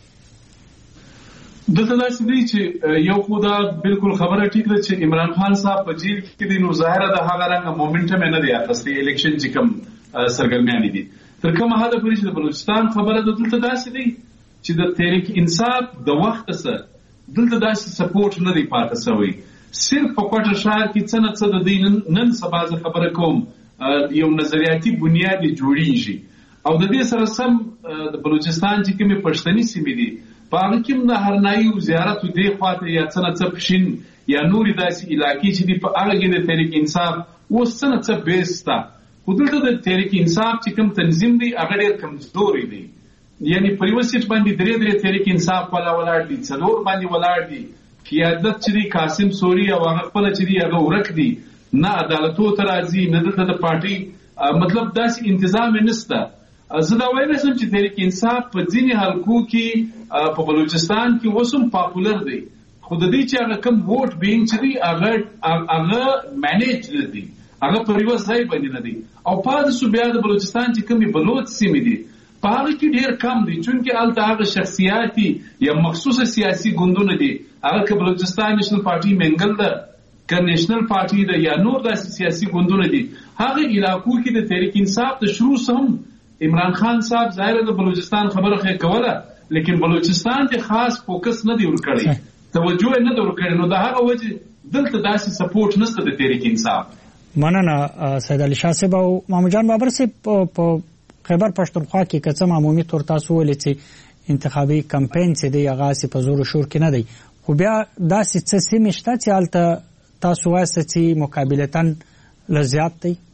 دلته داسې دی چې یو خو دا بالکل خبره ټیک ده چې عمران خان صاحب په جیل کې دی نو ظاهره د هغه رنګ مومنټم نه دی اخستې الیکشن چې کوم سرګرمیان دي تر کومه حد پورې چې د بلوچستان خبره ده دلته داسې دی چې د تحریک انصاف د وخت سره دلته داسې سپورټ نه دی پاتې شوی صرف په کوټه شهر کې څه نه څه د دین نن سبا خبره کوم یو نظریاتي بنیاد جوړیږي او د دې سره سم د بلوچستان چې کومه پښتني سیمې دي په هغه کې د هرنایي زیارت دی خواته یا څه نه څه پښین یا نورې داسې علاقې چې دي په هغه کې د تحریک انصاف اوس څه نه څه بیسته خو دلته د تحریک انصاف چې کوم تنظیم دی هغه ډېر کمزوري دی یعنی په یوه سیټ باندې درې درې تحریک انصاف والا ولاړ دي څلور باندې ولاړ دي قیادت چې دی قاسم سوري او هغه خپل چې دی هغه ورک دي نه عدالتو ته راځي نه دلته د پارټي مطلب داسې انتظام نشته زه دا وایلی شم چې تحریک انصاف په ځینې حلقو کې په بلوچستان کې اوس هم پاپولر دی خو د دې چې هغه کوم ووټ بینک چې دی هغه هغه مینیج نه دی هغه په یوه ځای باندې نه دی او پاتې شو بیا د بلوچستان چې کومې بلوچ سیمې دي په هغه کې ډېر کم دي چونکې هلته هغه شخصیاتي یا مخصوصه سیاسي ګوندونه دي هغه که بلوچستان نیشنل پارټي منګل ده که نیشنل پارټي ده یا نور داسې سیاسي ګوندونه دي هغه علاقو کې د تحریک انصاف د شروع سم عمران خان صاحب ظاهر د بلوچستان خبره خې کوله لیکن بلوچستان ته خاص فوکس نه دی ورکړی توجه نه دی ورکړی نو د هغه وجه دلته داسې سپورټ نشته د تحریک انصاف مننه سید علي شاه صاحب او مامو جان بابر صاحب په خیبر پښتونخوا کې کڅم عمومي تور تاسو ولې چې انتخابي کمپاین چې دی هغه سي په زور شور کې نه دی خو بیا داسې څه سیمه شته چې الته تاسو وایسته چې مقابلتن لزیات دی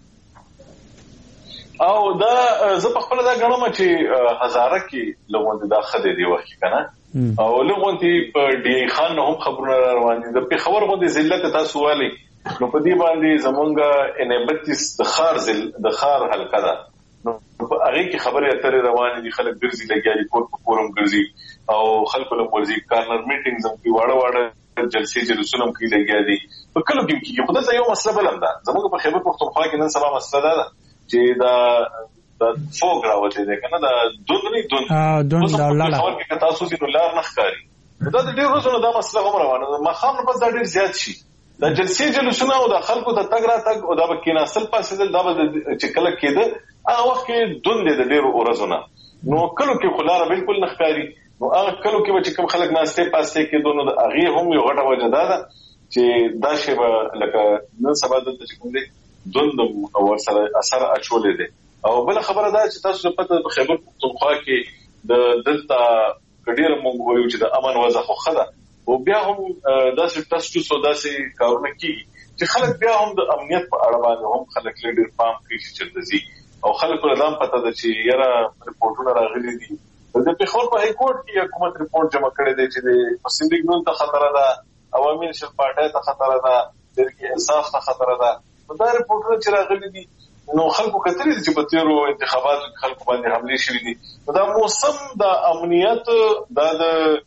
او دا زه په خپل دا غواړم چې هزاره کې لغوند دا خدای دی وخت کنه او لغوند په ډي خان هم خبرونه روان دي د خبر غوندي ذلت تاسو والی نو په دې باندې زمونږه انبتیس د خار زل د خار حلقه ده نو هغه کې خبره اترې روان دي خلک ګرځي لګیا دي کور په کورم ګرځي او خلکو له ورزي کارنر میټینګز هم کوي واړه واړه جلسې جلوسونه هم کوي لګیا دي په کلو کې کې خدای یو مسله بلم ده زمونږ په خیبر پښتونخوا کې نن سبا مسله ده چې دا د فوګ راوته ده کنه دا دوند نه دوند دوند دا لاله خبر کې تاسو دې لار نه ښکاری دا د ډېر روزونو دا مسله هم روانه ما خام په دا ډېر زیات شي دا جلسې جلوسونه او د خلکو د تګ را تګ او دا بکینا اصل پاسې دا به چې کله کېده هغه وخت کې دوند د ډېر ورځونه نو کلو کې خلاره بالکل نه ښکاری نو هغه کلو کې چې کوم خلک ناشته پاسته کې دونو د هغه هم یو غټه وجه ده چې دا شی به لکه نن سبا د چې کوم دي دوند او سره اثر اچولې دي او بل خبره ده چې تاسو په پته خیبر پښتونخوا کې د دلته کډیر مونږ وایو چې د امن وضع خو خده او بیا هم داسې تاسو څه داسې کارونه کوي چې خلک بیا هم د امنیت په اړه باندې هم خلک لډر پام کوي چې چلتزي او خلکو له ځان پته ده چې یاره ریپورتونه راغلي دي د پیښور په های کورټ کې حکومت ریپورت جمع کړی دی چې د پسندګنون ته خطر ده عوامي نشل پارټي ته خطر ده د انصاف ته خطر ده دا ریپورتونه چې راغلي دي نو خلکو کتري چې په تیرو انتخاباتو خلکو باندې حمله شوې دي دا موسم د امنیت د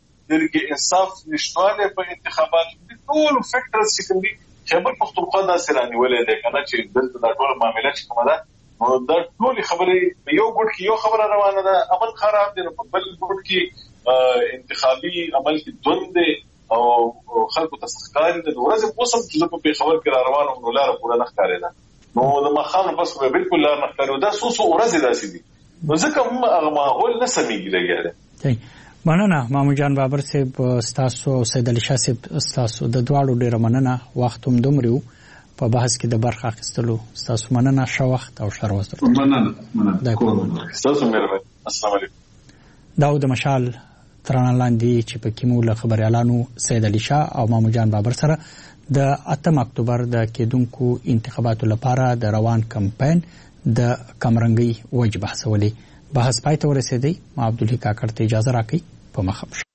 د انصاف نشټواله په انتخاباتو د ټول فیکټرز چې کوم دي خیبر پښتونخوا دا سرانی ولې ده کنه چې دلته دا ټول معاملې چې کومه ده نو دا ټول خبرې یو ګډ کې یو خبره روانه ده عمل خراب دي په بل ګډ کې انتخابي عمل کې دوند او خلکو تسخکاري د ورځې موسم چې په خبر کې روانو نو لار پوره نه ښکاري ده نو د مخانو پس به بالکل لار نه ښکاري دا سو سو ورځې داسې دي نو ځکه هم هغه ماحول نه سمېږي لګیا مننه مامو جان بابر صاحب ستاسو سید علي شاه صاحب ستاسو د دواړو ډیره مننه وخت هم دومره په بحث کې د برخه اخیستلو ستاسو مننه. ښه وخت او ښه ورځ درته. مننه مننه ستاسو مهرباني. السلام علیکم. دا د مشال ترانه لاندې چې پکې مو له خبريالانو سید علي شاه او مامو جان بابر سره د اتم اکتوبر د کېدونکو انتخاباتو لپاره د روان کمپاین د کمرنګي وجه بحثولې. بحث پای ته ورسېدی. ما عبدالحی کاکړ ته اجازه راکړئ. په مخه شه.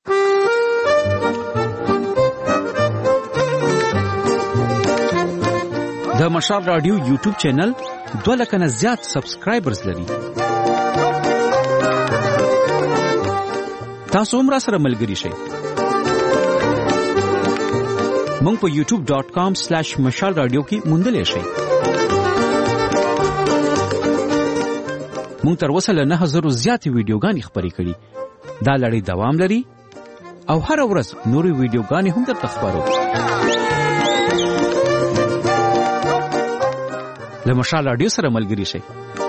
د مشال رادیو یوټیوب چینل دوه لکه نه زیات سبسکرایبرز لري. تاسو هم را سره ملګري شئ. مونږ په یوټیوب ډاٹ کام سلیش مشال رادیو کې موندلی شئ. مونږ تر اوسه له نه هزرو زیاتې ویډیوګانې خپرې کړي. دا لړۍ دوام لري او هره ورځ نورې ویډیوګانې هم درته خپرو. له مشال رادیو سره ملګري شئ.